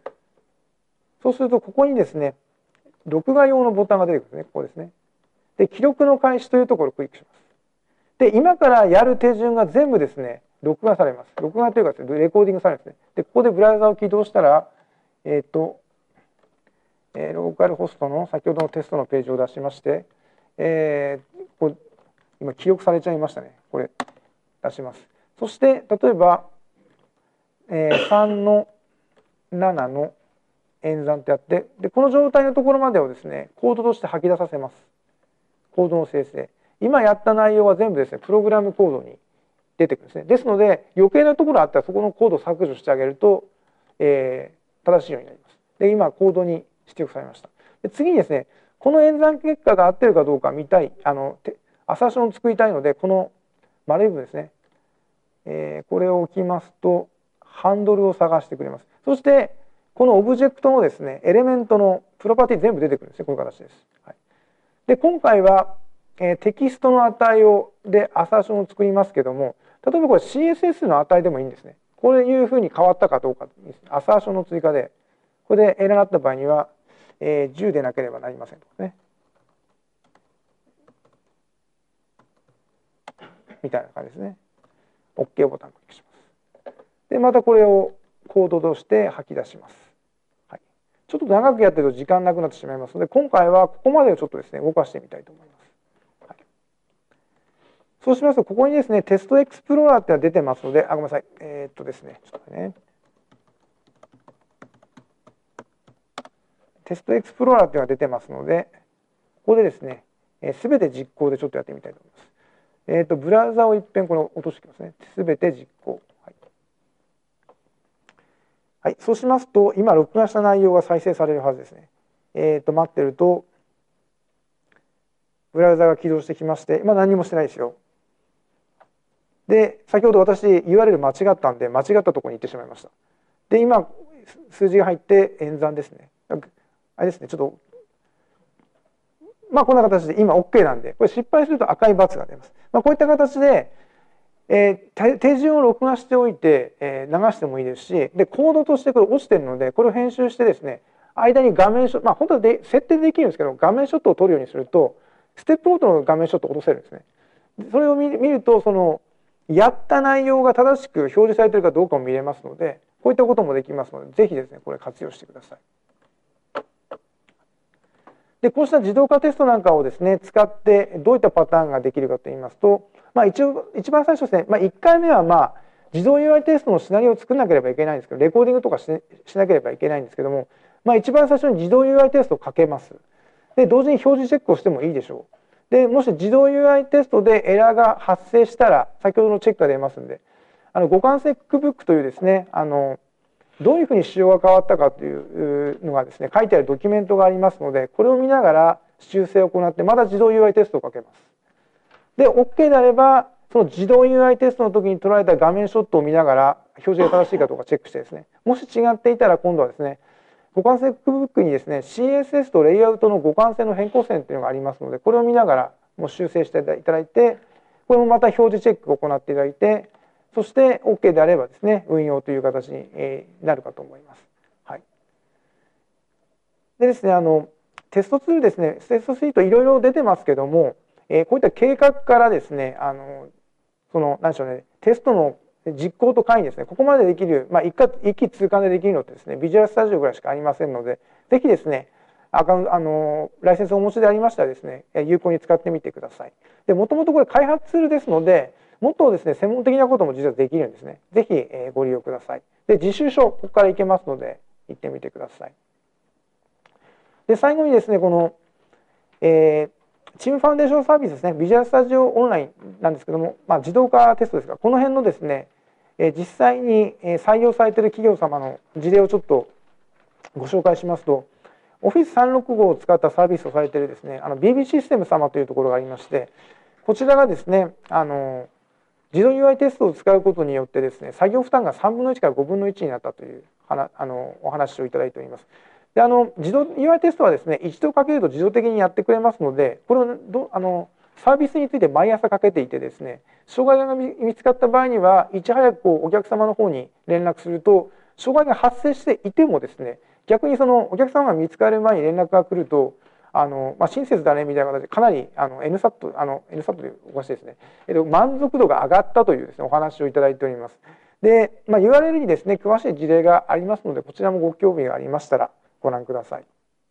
そうするとここにですね、録画用のボタンが出てくるんですね。ここですね。で、記録の開始というところをクリックします。で、今からやる手順が全部ですね、録画されます。録画というかですね、レコーディングされるんですね。で、ここでブラウザを起動したら、ローカルホストの先ほどのテストのページを出しまして、ここ今記録されちゃいましたね。これ出します。そして例えば、3の7の演算ってやって、でこの状態のところまでをですね、コードとして吐き出させます。コードの生成。今やった内容は全部ですね、プログラムコードに出てくるんですね。ですので、余計なところあったらそこのコードを削除してあげると、正しいようになります。で、今コードに出力されました。で次にですね、この演算結果が合ってるかどうか見たい、アサーションを作りたいので、この丸い部分ですね、これを置きますと、ハンドルを探してくれます。そして、このオブジェクトのですね、エレメントのプロパティ全部出てくるんですね、こういう形です。はい、で、今回は、テキストの値でアサーションを作りますけども、例えばこれ CSS の値でもいいんですね。こういうふうに変わったかどうか、アサーションの追加で、これでエラーになった場合には、10でなければなりませんとかね。みたいな感じですね。OK ボタンをクリックします。で、またこれをコードとして吐き出します。はい、ちょっと長くやってると時間なくなってしまいますので、今回はここまでをちょっとですね、動かしてみたいと思います。はい、そうしますと、ここにですね、テストエクスプローラーっていうのが出てますので、ごめんなさい。ですね、ちょっとね。テストエクスプローラーっていうのが出てますので、ここでですね、すべて実行でちょっとやってみたいと思います。ブラウザを一遍これ落としておきますね。すべて実行。はい。 はい、そうしますと今録画した内容が再生されるはずですね。待ってるとブラウザが起動してきまして、今何もしてないですよ。で、先ほど私 URL 間違ったんで間違ったところに行ってしまいました。で、今数字が入って演算ですね。あれですね、ちょっとこんな形で今 OK なんで、これ失敗すると赤い×が出ます。こういった形で、手順を録画しておいて、流してもいいですし、でコードとしてこれ落ちてるので、これを編集してですね、間に画面ショット、本当は設定できるんですけど、画面ショットを撮るようにすると、ステップごとの画面ショットを落とせるんですね。それを見ると、そのやった内容が正しく表示されているかどうかも見れますので、こういったこともできますので、ぜひですね、これ活用してください。で、こうした自動化テストなんかをですね、使ってどういったパターンができるかといいますと、一番最初ですね、1回目は自動 UI テストのシナリオを作らなければいけないんですけど、レコーディングとかしなければいけないんですけども、一番最初に自動 UI テストをかけます。で、同時に表示チェックをしてもいいでしょう。で、もし自動 UI テストでエラーが発生したら、先ほどのチェックが出ますので、互換性クックブックというですね、どういうふうに仕様が変わったかというのがですね、書いてあるドキュメントがありますので、これを見ながら修正を行って、また自動 UI テストをかけます。で、OK であれば、その自動 UI テストの時に捉えた画面ショットを見ながら、表示が正しいかどうかチェックしてですね、もし違っていたら今度はですね、互換性クックブックにですね、CSS とレイアウトの互換性の変更線というのがありますので、これを見ながらもう修正していただいて、これもまた表示チェックを行っていただいて、そして OK であればですね、運用という形になるかと思います。はい。でですね、テストツールですね、テストシートいろいろ出てますけども、こういった計画からですね、何でしょうね、テストの実行と管理ですね、ここまでできる、一気通貫でできるのってですね、ビジュアルスタジオぐらいしかありませんので、ぜひですね、ライセンスをお持ちでありましたらですね、有効に使ってみてください。で、もともとこれ開発ツールですので、もっとですね、専門的なことも実はできるんですね。ぜひご利用ください。で、実習書、ここから行けますので、行ってみてください。で、最後にですね、この、チームファウンデーションサービスですね、ビジュアルスタジオオンラインなんですけども、自動化テストですが、この辺のですね、実際に採用されている企業様の事例をちょっとご紹介しますと、Office365 を使ったサービスをされているですね、BB システム様というところがありまして、こちらがですね、自動 UI テストを使うことによってですね、作業負担が3分の1から5分の1になったというお話をいただいております。で、自動 UI テストはですね、一度かけると自動的にやってくれますので、これをサービスについて毎朝かけていてですね、障害が見つかった場合には、いち早くお客様の方に連絡すると、障害が発生していてもですね、逆にそのお客様が見つかる前に連絡が来ると、親切だねみたいな形でかなりNSAT でおかしいですね、満足度が上がったというですね、お話をいただいております。で、URL にですね、詳しい事例がありますので、こちらもご興味がありましたらご覧ください。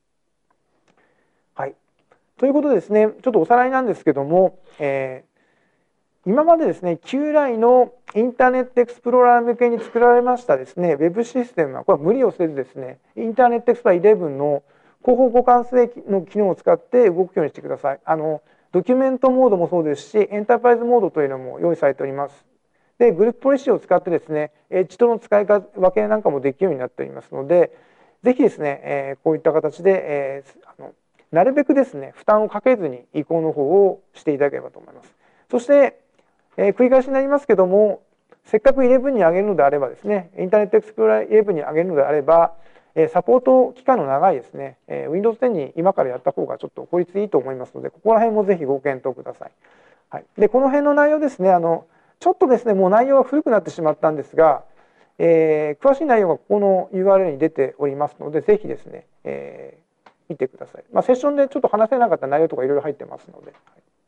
はい。ということでですね、ちょっとおさらいなんですけども、今までですね、旧来のインターネットエクスプローラー向けに作られましたですね、Web システムは、これは無理をせずですね、インターネットエクスプローラー11の広報互換性の機能を使って動くようにしてください。ドキュメントモードもそうですし、エンタープライズモードというのも用意されております。で、グループポリシーを使ってですね、エッジとの使い分けなんかもできるようになっておりますので、ぜひですね、こういった形で、なるべくですね、負担をかけずに移行の方をしていただければと思います。そして、繰り返しになりますけども、せっかく11に上げるのであればですね、インターネットエクスプローラー11に上げるのであれば、サポート期間の長いですね、Windows 10に今からやった方がちょっと効率いいと思いますので、ここら辺もぜひご検討ください。はい、で、この辺の内容ですね、ちょっとですね、もう内容は古くなってしまったんですが、詳しい内容がここの URL に出ておりますので、ぜひですね、見てください。セッションでちょっと話せなかった内容とかいろいろ入ってますので。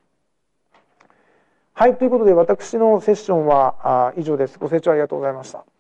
はい、ということで私のセッションは以上です。ご清聴ありがとうございました。